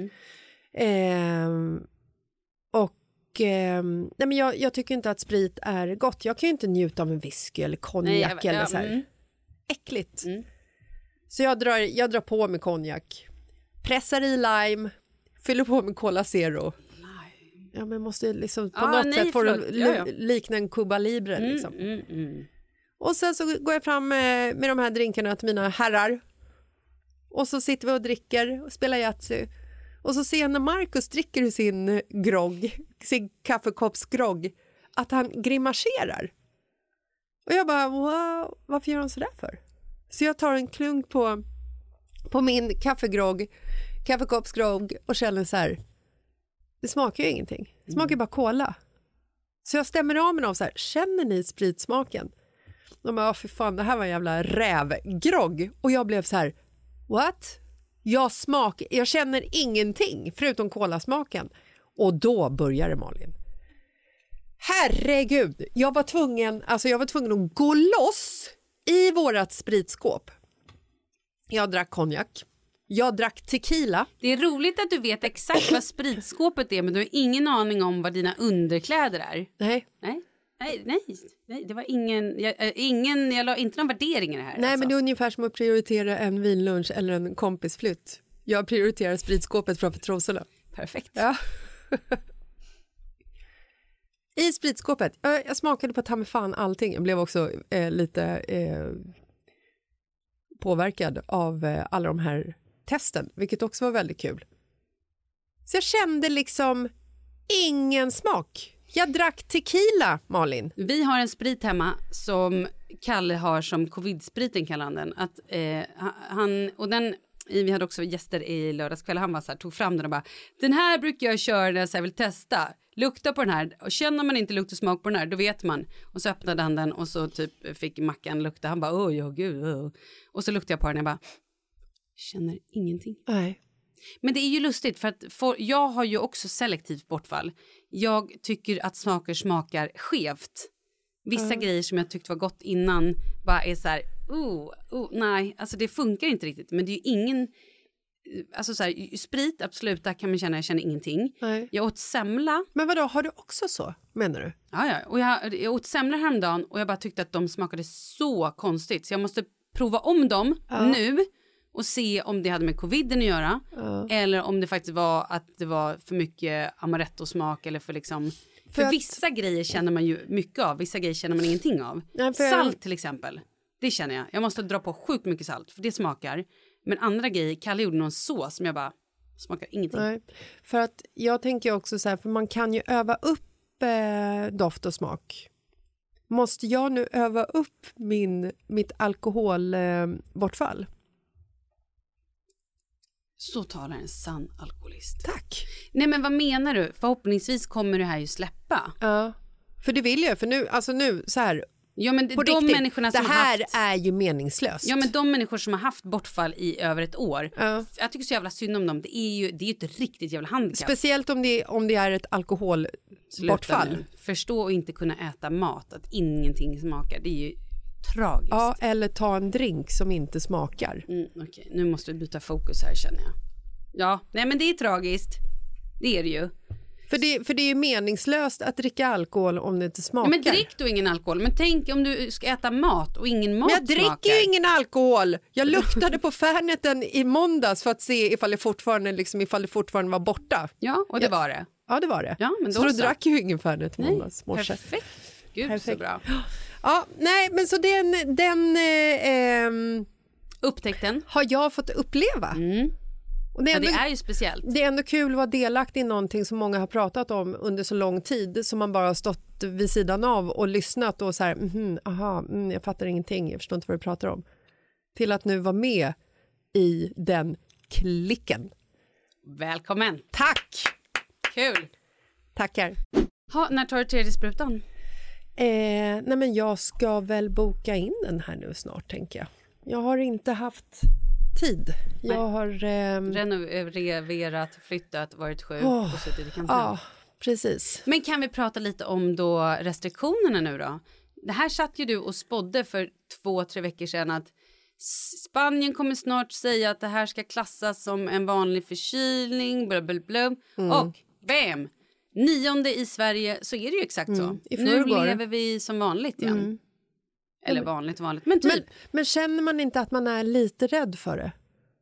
Nej, men jag tycker inte att sprit är gott. Jag kan ju inte njuta av en whisky eller konjak eller så här. Äckligt. Så jag drar på med konjak. Pressar i lime. Fyller på med Cola Zero. Ja, men måste liksom på något sätt få likna en Cuba Libre liksom. Och sen så går jag fram med de här drinkarna till mina herrar. Och så sitter vi och dricker och spelar Yatzy. Och så ser jag när Marcus dricker sin kaffekoppsgrogg, att han grimaserar. Och jag bara, wow, varför gör han så där för? Så jag tar en klunk på min kaffekoppsgrogg och känner så här, det smakar ju ingenting. Det smakar bara cola. Så jag stämmer av med dem så här, känner ni spritsmaken? De bara, för fan, det här var en jävla rävgrogg. Och jag blev så här, what? Jag känner ingenting förutom kolasmaken. Och då börjar Malin. Herregud, jag var tvungen att gå loss i vårat spritskåp. Jag drack konjak. Jag drack tequila. Det är roligt att du vet exakt vad spritskåpet är, men du har ingen aning om vad dina underkläder är. Nej, det var jag la inte någon värdering i det här. Nej, alltså. men det är ungefär som att prioritera en vinlunch eller en kompisflytt. Jag prioriterar spritskåpet framför trosorna. Perfekt. Ja. I spritskåpet, jag smakade på ta mig fan allting. Jag blev också lite påverkad av alla de här testen, vilket också var väldigt kul. Så jag kände liksom ingen smak. Jag drack tequila, Malin. Vi har en sprit hemma som Kalle har som covid-spriten, kallar han den. Att, vi hade också gäster i lördagskväll. Han var så här, tog fram den och bara, den här brukar jag köra när jag vill testa. Lukta på den här. Och känner man inte lukt och smak på den här, då vet man. Och så öppnade han den och så typ fick Mackan lukta. Han bara, gud. Och så luktade jag på den och jag bara, känner ingenting. Nej. Men det är ju lustigt för att jag har ju också selektivt bortfall. Jag tycker att smaker smakar skevt. Vissa grejer som jag tyckte var gott innan bara är så här, nej, alltså det funkar inte riktigt. Men det är ju ingen, alltså så här, sprit, absolut, där kan man känna, jag känner ingenting. Nej. Jag åt semla. Men vadå, har du också så, menar du? Ja, och jag åt semla häromdagen och jag bara tyckte att de smakade så konstigt. Så jag måste prova om dem nu och se om det hade med coviden att göra. Eller om det faktiskt var att det var för mycket amaretto-smak eller för liksom... För vissa grejer känner man ju mycket av. Vissa grejer känner man ingenting av. Nej, salt till exempel. Det känner jag. Jag måste dra på sjukt mycket salt. För det smakar. Men andra grejer. Kalle gjorde någon sås som jag bara smakar ingenting. Nej, för att jag tänker också så här. För man kan ju öva upp doft och smak. Måste jag nu öva upp mitt alkoholbortfall? Så talar en sann alkoholist. Tack. Nej, men vad menar du? Förhoppningsvis kommer det här ju släppa. Ja, för det vill jag. För nu så här, Ja, men de människorna som det här är ju meningslöst. Ja, men de människor som har haft bortfall i över ett år. Jag tycker så jävla synd om dem. Det är ju ett riktigt jävla handikapp. Speciellt om det är ett alkoholbortfall. Förstå och inte kunna äta mat. Att ingenting smakar. Det är ju tragiskt. Ja, eller ta en drink som inte smakar. Okej, nu måste vi byta fokus här, känner jag. Ja, nej men det är tragiskt. Det är det ju. För det är ju meningslöst att dricka alkohol om det inte smakar. Ja, men drick då ingen alkohol. Men tänk om du ska äta mat och ingen mat smakar. Men jag dricker ju ingen alkohol. Jag luktade på Färneten i måndags för att se ifall det fortfarande var borta. Ja, och det var det. Ja, det var det. Ja, men så då drack ju ingen Färnet i måndags morse. Perfekt. Gud, perfekt. Så bra. Ja, nej, men så den upptäckten har jag fått uppleva. Och det är ju speciellt. Det är ändå kul att vara delaktig i någonting som många har pratat om under så lång tid, som man bara har stått vid sidan av och lyssnat och så här, jag fattar ingenting, jag förstår inte vad du pratar om. Till att nu vara med i den klicken. Välkommen. Tack! Kul. Tackar. När tar du tredje sprutan? Nej, men jag ska väl boka in den här nu snart, tänker jag. Jag har inte haft tid. Jag har renoverat, flyttat, varit sjuk och suttit i kanten. Ja, precis. Men kan vi prata lite om då restriktionerna nu då? Det här satt ju du och spådde för 2-3 veckor sedan att Spanien kommer snart säga att det här ska klassas som en vanlig förkylning, blablabla. Och bam! 9:e i Sverige, så är det ju exakt så. Nu lever vi som vanligt igen. Eller vanligt, men typ. Men känner man inte att man är lite rädd för det?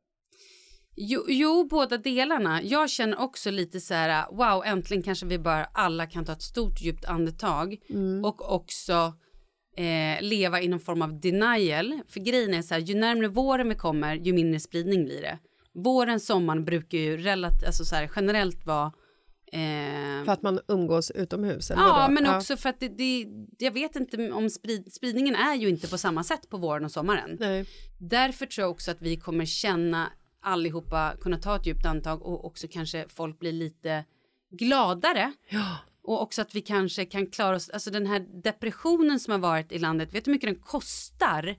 Jo, båda delarna. Jag känner också lite så här, wow, äntligen kanske vi bara alla kan ta ett stort djupt andetag. Och också leva i någon form av denial. För grejen är så här, ju närmare våren vi kommer, ju mindre spridning blir det. Våren, sommaren brukar ju generellt vara för att man umgås utomhus? Eller ja, men också för att jag vet inte om spridningen är ju inte på samma sätt på våren och sommaren. Nej. Därför tror jag också att vi kommer känna allihopa, kunna ta ett djupt andetag och också kanske folk blir lite gladare. Ja. Och också att vi kanske kan klara oss, alltså den här depressionen som har varit i landet, vet du hur mycket den kostar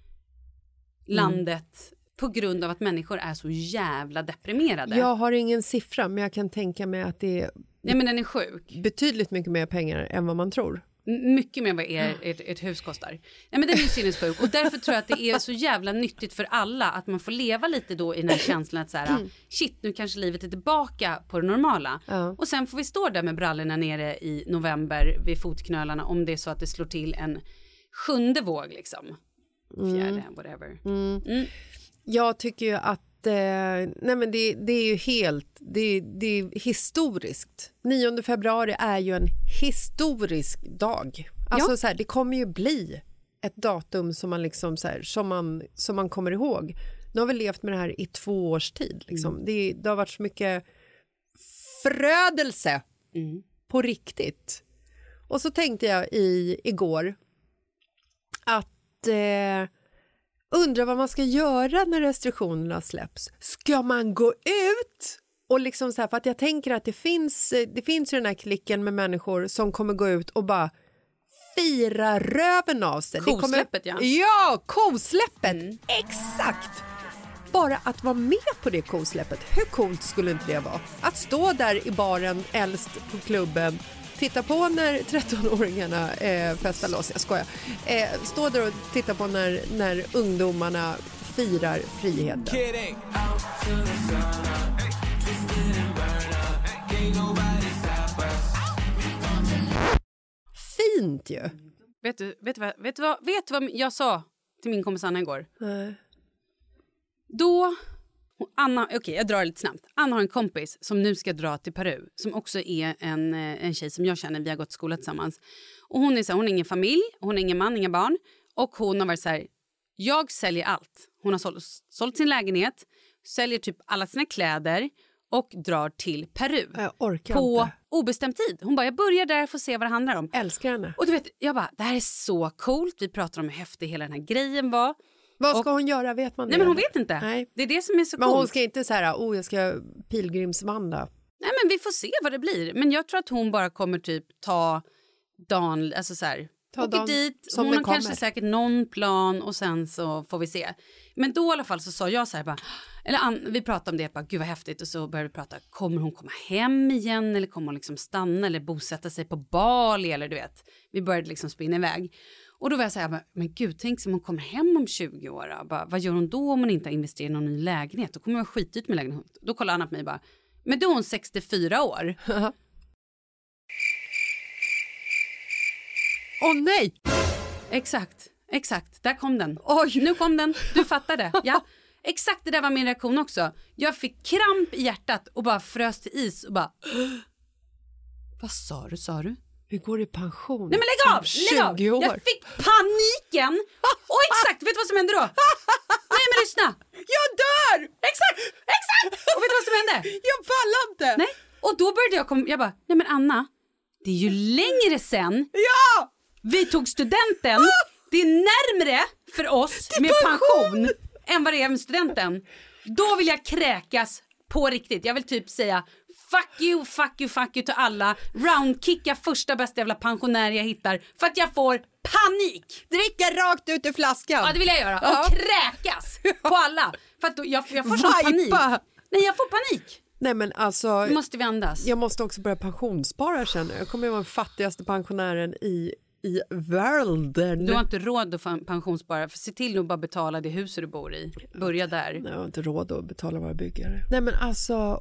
landet på grund av att människor är så jävla deprimerade? Jag har ingen siffra, men jag kan tänka mig att det är men den är sjuk. Betydligt mycket mer pengar än vad man tror. Mycket mer vad ett hus kostar. Nej, men den är ju sinnessjuk. Och därför tror jag att det är så jävla nyttigt för alla att man får leva lite då i den här känslan att så här, shit, nu kanske livet är tillbaka på det normala. Och sen får vi stå där med brallorna nere i november vid fotknölarna om det är så att det slår till en 7:e våg liksom. 4:e, whatever. Jag tycker ju att nej, men det är ju helt det är historiskt. 9 februari är ju en historisk dag. Alltså så här, det kommer ju bli ett datum som man liksom så här, som man kommer ihåg. Nu har vi levt med det här i 2 års tid liksom. Det har varit så mycket förödelse på riktigt. Och så tänkte jag igår att undrar vad man ska göra när restriktionerna släpps. Ska man gå ut? Och liksom så här, för att jag tänker att det finns ju den här klicken med människor som kommer gå ut och bara fira röven av sig. Kosläppet, ja, kosläppet. Exakt. Bara att vara med på det kosläppet. Hur coolt skulle inte det vara? Att stå där i baren, äldst på klubben, titta på när 13-åringarna festar loss. Jag skojar. Stå där och titta på när ungdomarna firar friheten. Fint ju. Vet du vad jag sa till min kompis Anna igår? Då Anna, jag drar lite snabbt. Anna har en kompis som nu ska dra till Peru, som också är en tjej som jag känner, vi har gått i skola tillsammans. Och hon är så här, hon har ingen familj, hon har ingen man, inga barn. Och hon har varit så här, jag säljer allt. Hon har sålt sin lägenhet, säljer typ alla sina kläder och drar till Peru. Jag orkar på inte. Obestämd tid. Hon bara, jag börjar där för att se vad det handlar om. Älskar henne. Och du vet, jag bara, det här är så coolt. Vi pratar om hur häftig hela den här grejen var. Vad ska hon göra, vet man det? Nej, men hon vet inte. Nej. Det är det som är så coolt. Men hon ska inte så här, jag ska pilgrimsvandra. Nej, men vi får se vad det blir. Men jag tror att hon bara kommer typ ta dagen, alltså så här. Åker dit, hon har kanske säkert någon plan och sen så får vi se. Men då i alla fall så sa jag så här bara, vi pratade om det, bara, gud vad häftigt, och så började vi prata, kommer hon komma hem igen eller kommer hon liksom stanna eller bosätta sig på Bali eller du vet. Vi började liksom spinna iväg. Och då var jag så här, men gud, tänk som hon kommer hem om 20 år. Bara, vad gör hon då om hon inte har investerat i någon ny lägenhet? Då kommer hon skita ut med lägenhet. Då kollar Anna på mig bara, men då är hon 64 år. Nej! Exakt, där kom den. Oj. Nu kom den, du fattade. Ja, exakt det där var min reaktion också. Jag fick kramp i hjärtat och bara frös till is och bara... Vad sa du? Vi går i pension. Nej men lägg av! 20 år. Jag fick paniken. Och exakt, vet du vad som hände då? Nej men lyssna. Jag dör! Exakt. Och vet du vad som hände? Jag pallar inte. Nej, och då började jag bara, nej men Anna, det är ju längre sen. Ja! Vi tog studenten. Det är närmare för oss med pension än vad det är med studenten. Då vill jag kräkas på riktigt. Jag vill typ säga fuck you till alla. Roundkicka första bästa jävla pensionär jag hittar. För att jag får panik. Dricka rakt ut ur flaskan. Ja, det vill jag göra. Och kräkas på alla. För att då, jag får sån panik. Nej, jag får panik. Nej men alltså. Nu måste vi andas. Jag måste också börja pensionsspara, känner jag. Jag kommer att vara den fattigaste pensionären i världen. Du har inte råd att få pensionsspara, för se till att bara betala det hus du bor i. Börja där. Nej, jag har inte råd att betala våra byggare. Nej men alltså,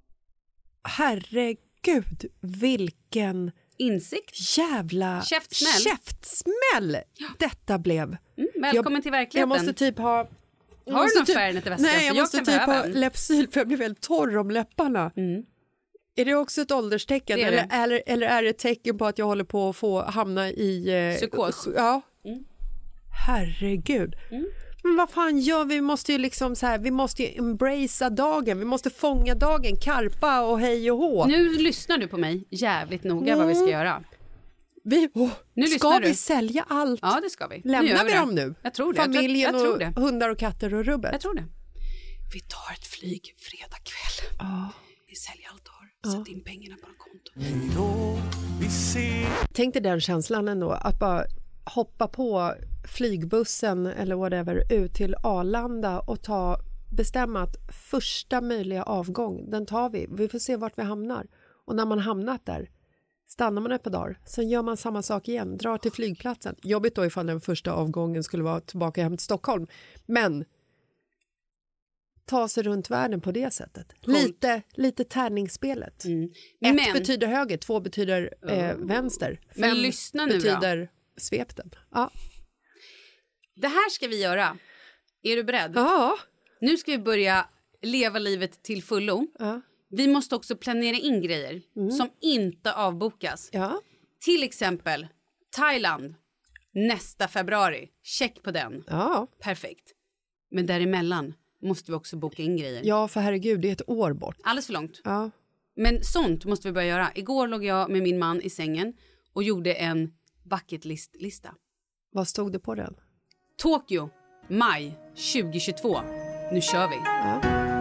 herregud, vilken insikt. Jävla käftsmäll detta blev. Välkommen till verkligheten. Jag måste typ ha... Har du någon färg till väskan? Nej, jag måste typ ha läppsyl för jag blir väldigt torr om läpparna. Är det också ett ålderstecken? Eller är det ett tecken på att jag håller på att få hamna i... psykos? Ja. Herregud. Men vad fan gör vi? Vi måste ju liksom så här, vi måste ju embracea dagen. Vi måste fånga dagen, karpa och hej och hå. Nu lyssnar du på mig jävligt noga vad vi ska göra. Ska vi sälja allt? Ja, det ska vi. Lämnar vi dem nu? Jag tror det. Familjen jag tror det. Och hundar och katter och rubbet. Jag tror det. Vi tar ett flyg fredag kväll. Vi säljer allt och har. Sätt in pengarna på en konto. Tänk dig den känslan ändå. Att bara hoppa på flygbussen eller whatever ut till Arlanda och bestämma att första möjliga avgång, den tar vi. Vi får se vart vi hamnar. Och när man hamnat där, stannar man ett par dagar. Sen gör man samma sak igen. Drar till flygplatsen. Jobbigt då ifall den första avgången skulle vara tillbaka hem till Stockholm. Men ta sig runt världen på det sättet. Lite tärningsspelet. Ett betyder höger, 2 betyder vänster. 5 lyssna nu betyder då. Svepten. Ja. Det här ska vi göra. Är du beredd? Ja. Nu ska vi börja leva livet till fullo. Ja. Vi måste också planera in grejer som inte avbokas. Ja. Till exempel Thailand nästa februari. Check på den. Ja. Perfekt. Men däremellan måste vi också boka in grejer. Ja, för herregud, det är ett år bort. Alldeles för långt. Ja. Men sånt måste vi börja göra. Igår låg jag med min man i sängen och gjorde en bucket list-lista. Vad stod det på den? Tokyo, maj 2022. Nu kör vi. Ja.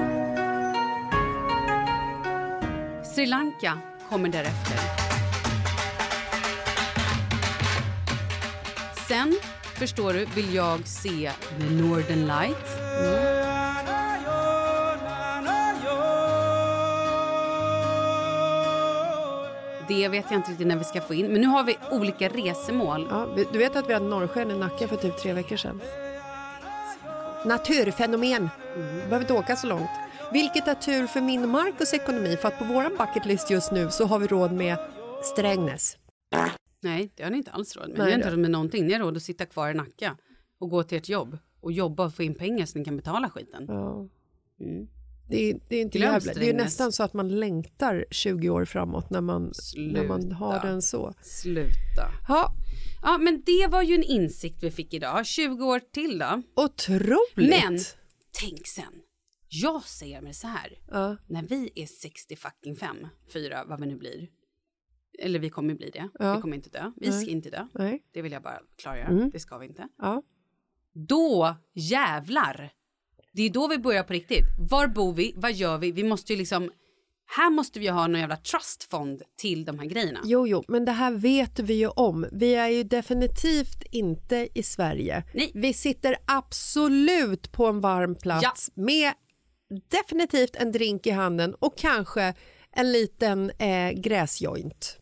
Sri Lanka kommer därefter. Sen, förstår du, vill jag se The Northern Lights. Det vet jag inte riktigt när vi ska få in. Men nu har vi olika resemål. Ja, du vet att vi hade norrsken i Nacka för typ 3 veckor sedan. Naturfenomen. Behöver inte åka så långt. Vilket är tur för min och Marcus ekonomi. För att på våran bucketlist just nu så har vi råd med Strängnäs. Nej, det har ni inte alls råd med. Ni har inte råd med någonting. Ni har råd att sitta kvar i Nacka och gå till ert jobb. Och jobba och få in pengar så ni kan betala skiten. Ja. Det är inte jävla. Det är nästan så att man längtar 20 år framåt när man har den så. Sluta. Ja, men det var ju en insikt vi fick idag. 20 år till då. Otroligt. Men tänk sen. Jag ser mig så här. När vi är 4, vad vi nu blir. Eller vi kommer bli det. Vi kommer inte dö. Vi ska inte dö. Nej. Det vill jag bara klargöra. Det ska vi inte. Ja. Då jävlar. Det är då vi börjar på riktigt. Var bor vi? Vad gör vi? Vi måste ju liksom Här måste vi ha någon jävla trustfond till de här grejerna. Jo, men det här vet vi ju om. Vi är ju definitivt inte i Sverige. Nej. Vi sitter absolut på en varm plats med definitivt en drink i handen och kanske en liten gräsjoint.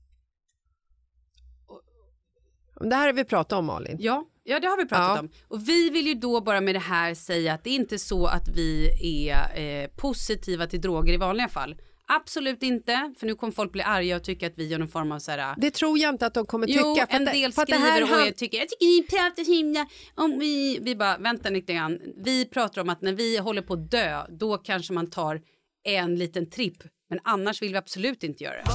Det här har vi pratat om, Malin. Ja, det har vi pratat om. Och vi vill ju då bara med det här säga att det är inte så att vi är positiva till droger i vanliga fall. Absolut inte, för nu kommer folk bli arga och tycka att vi gör någon form av så här... Det tror jag inte att de kommer tycka. Jo, för en del skriver och jag tycker ni pratar så himla... Om vi bara, vänta lite grann. Vi pratar om att när vi håller på att dö, då kanske man tar en liten tripp. Men annars vill vi absolut inte göra det.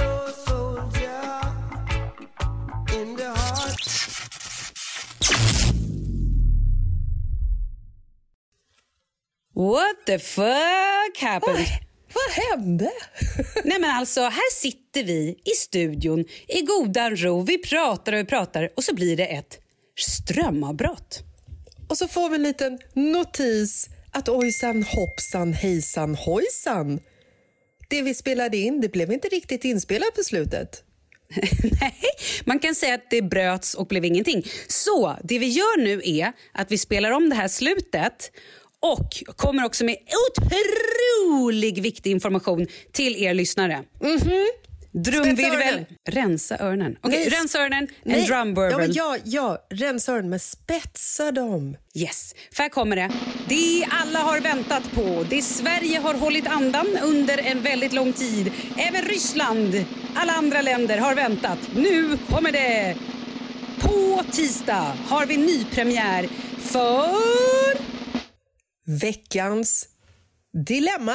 What the fuck happened? Vad hände? Nej men alltså, här sitter vi i studion i godan ro. Vi pratar och så blir det ett strömavbrott. Och så får vi en liten notis att ojsan, hoppsan, hejsan, hojsan. Det vi spelade in, det blev inte riktigt inspelat på slutet. Nej, man kan säga att det bröts och blev ingenting. Så det vi gör nu är att vi spelar om det här slutet och kommer också med otroligt viktig information till er lyssnare. Drumvirvel, rensa öronen. Okej, rensa öronen, en drumvirvel. Ja, rensa öronen, men spetsa dem. Yes, för här kommer det. Det alla har väntat på. Det Sverige har hållit andan under en väldigt lång tid. Även Ryssland, alla andra länder har väntat. Nu kommer det. På tisdag har vi nypremiär för... Veckans dilemma.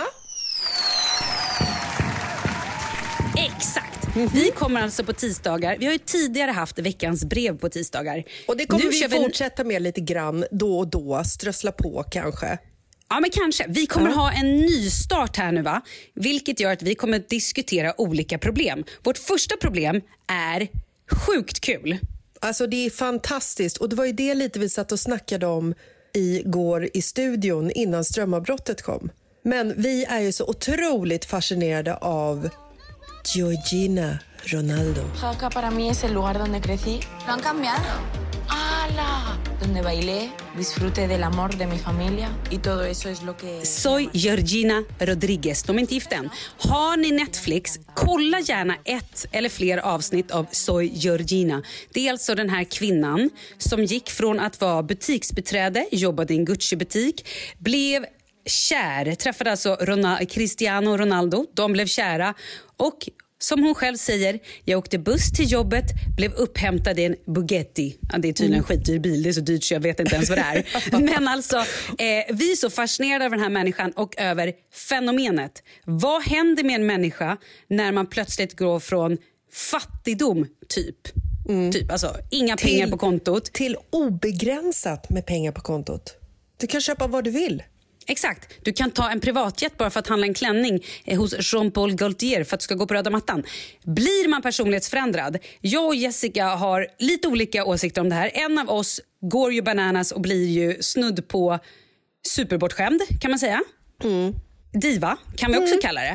Exakt. Vi kommer alltså på tisdagar. Vi har ju tidigare haft veckans brev på tisdagar. Och det kommer vi fortsätta med lite grann då och då. Strössla på kanske. Ja, men kanske. Vi kommer ha en ny start här nu, va? Vilket gör att vi kommer att diskutera olika problem. Vårt första problem är sjukt kul. Alltså det är fantastiskt. Och det var ju det lite vi satt och snackade om igår i studion innan strömavbrottet kom. Men vi är ju så otroligt fascinerade av Georgina Ronaldo. Jaca para mí es el lugar donde crecí. Lo han cambiado. ¡Hala! Donde bailé, disfruté del amor de mi familia y todo eso es lo que... Soy Georgina Rodriguez. De är inte gift än. Har ni Netflix, kolla gärna ett eller fler avsnitt av Soy Georgina. Det är alltså den här kvinnan som gick från att vara butiksbeträde, jobbade i en Gucci-butik, blev kär, träffade alltså Cristiano Ronaldo. De blev kära och som hon själv säger, jag åkte buss till jobbet, blev upphämtad i en Bugatti. Ja, det är tydligen en skitdyr bil, det är så dyrt så jag vet inte ens vad det är. Men alltså, vi är så fascinerade av den här människan och över fenomenet. Vad händer med en människa när man plötsligt går från fattigdom typ, alltså inga pengar på kontot. Till obegränsat med pengar på kontot. Du kan köpa vad du vill. Exakt. Du kan ta en privatjet bara för att handla en klänning hos Jean-Paul Gaultier för att du ska gå på röda mattan. Blir man personlighetsförändrad? Jag och Jessica har lite olika åsikter om det här. En av oss går ju bananas och blir ju snudd på superbortskämd, kan man säga. Diva kan vi också kalla det.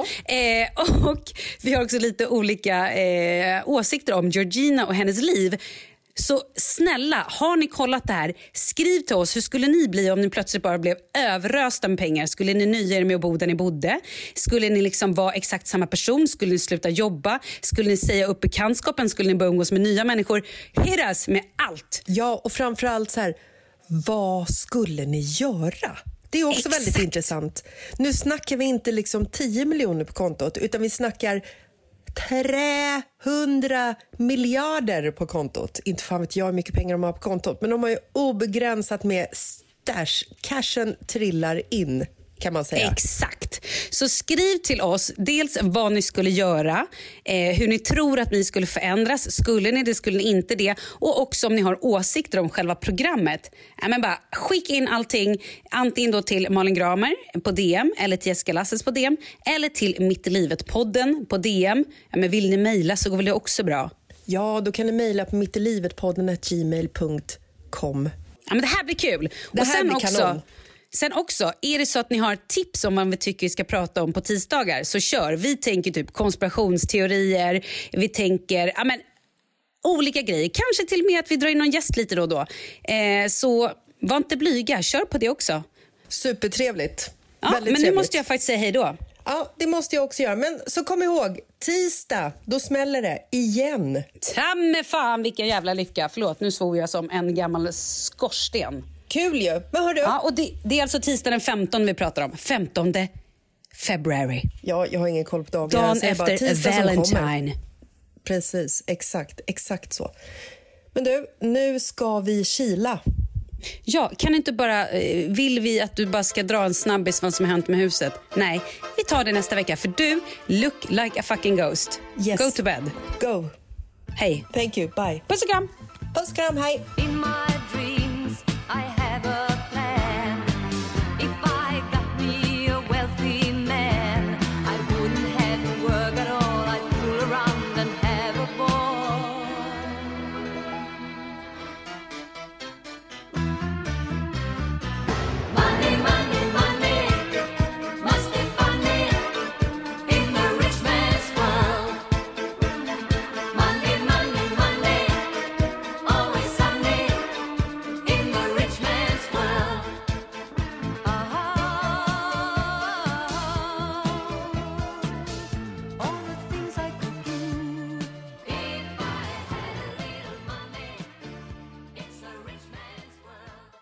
Och vi har också lite olika åsikter om Georgina och hennes liv. Så snälla, har ni kollat det här? Skriv till oss, hur skulle ni bli om ni plötsligt bara blev överrösta med pengar? Skulle ni nöja er med att bo där ni bodde? Skulle ni liksom vara exakt samma person? Skulle ni sluta jobba? Skulle ni säga upp bekantskapen? Skulle ni börja umgås med nya människor? Hit us med allt! Ja, och framförallt så här, vad skulle ni göra? Det är också väldigt intressant. Nu snackar vi inte liksom 10 miljoner på kontot, utan vi snackar 300 miljarder på kontot. Inte fan vet jag hur mycket pengar de har på kontot, men de har ju obegränsat med stash. Cashen trillar in, kan man säga. Exakt. Så skriv till oss dels vad ni skulle göra, hur ni tror att ni skulle förändras. Skulle ni det, skulle ni inte det? Och också om ni har åsikter om själva programmet. Men bara skicka in allting, antingen då till Malin Gramer på DM eller till Jessica Lasses på DM eller till Mitt i livet-podden på DM. Men vill ni mejla så går väl det också bra. Ja, då kan ni mejla på mittilivetpodden@gmail.com. Ja, men det här blir kul. Det och här sen blir också kanon. Sen också, är det så att ni har tips om vad vi tycker vi ska prata om på tisdagar, så kör. Vi tänker typ konspirationsteorier, vi tänker olika grejer. Kanske till och med att vi drar in någon gäst lite då och då. Så var inte blyga, kör på det också. Supertrevligt. Ja, väldigt men trevligt. nu måste jag faktiskt säga hej då. Ja, det måste jag också göra. Men så kom ihåg, tisdag, då smäller det igen. Tamme fan, vilken jävla lycka. Förlåt, nu svor jag som en gammal skorsten. Kul ju. Men hör du? Ja, och det är alltså tisdag den 15 vi pratar om. 15 februari. Ja, jag har ingen koll på dagen. Dagen efter Valentine. Precis, exakt så. Men du, nu ska vi kila. Ja, kan inte bara, vill vi att du bara ska dra en snabbis vad som har hänt med huset? Nej, vi tar det nästa vecka, för du look like a fucking ghost. Yes. Go to bed. Go. Hej. Thank you, bye. Puss och kram. Puss och kram, hej. In my dreams I have a plan. If I got me a wealthy man, I wouldn't have to work at all. I'd fool around and have a ball. Money, money, money must be funny in the rich man's world. Money, money, money, always sunny in the rich man's world. All the things I could do if I had a little money. It's the rich man's world.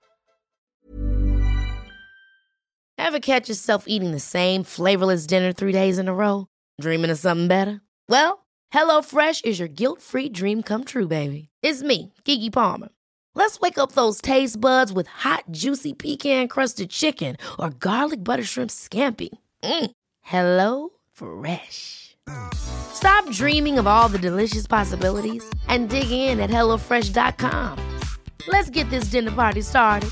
Ever catch yourself eating the same flavorless dinner 3 days in a row? Dreaming of something better? Well, HelloFresh is your guilt-free dream come true, baby. It's me, Keke Palmer. Let's wake up those taste buds with hot, juicy pecan-crusted chicken or garlic butter shrimp scampi. Hello Fresh. Stop dreaming of all the delicious possibilities and dig in at HelloFresh.com. Let's get this dinner party started.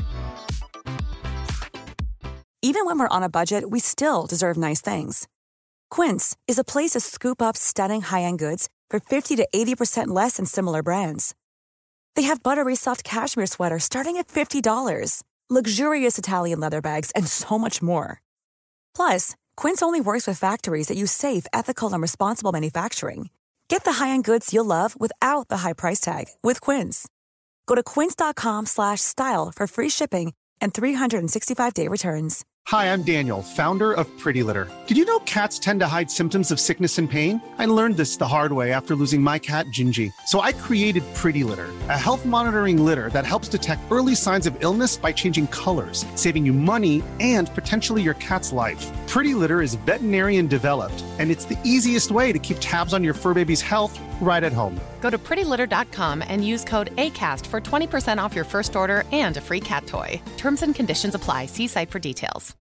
Even when we're on a budget, we still deserve nice things. Quince is a place to scoop up stunning high-end goods for 50 to 80% less than similar brands. They have buttery soft cashmere sweaters starting at $50, luxurious Italian leather bags, and so much more. Plus, Quince only works with factories that use safe, ethical, and responsible manufacturing. Get the high-end goods you'll love without the high price tag with Quince. Go to quince.com/style for free shipping and 365-day returns. Hi, I'm Daniel, founder of Pretty Litter. Did you know cats tend to hide symptoms of sickness and pain? I learned this the hard way after losing my cat, Gingy. So I created Pretty Litter, a health monitoring litter that helps detect early signs of illness by changing colors, saving you money and potentially your cat's life. Pretty Litter is veterinarian developed, and it's the easiest way to keep tabs on your fur baby's health right at home. Go to prettylitter.com and use code ACAST for 20% off your first order and a free cat toy. Terms and conditions apply. See site for details.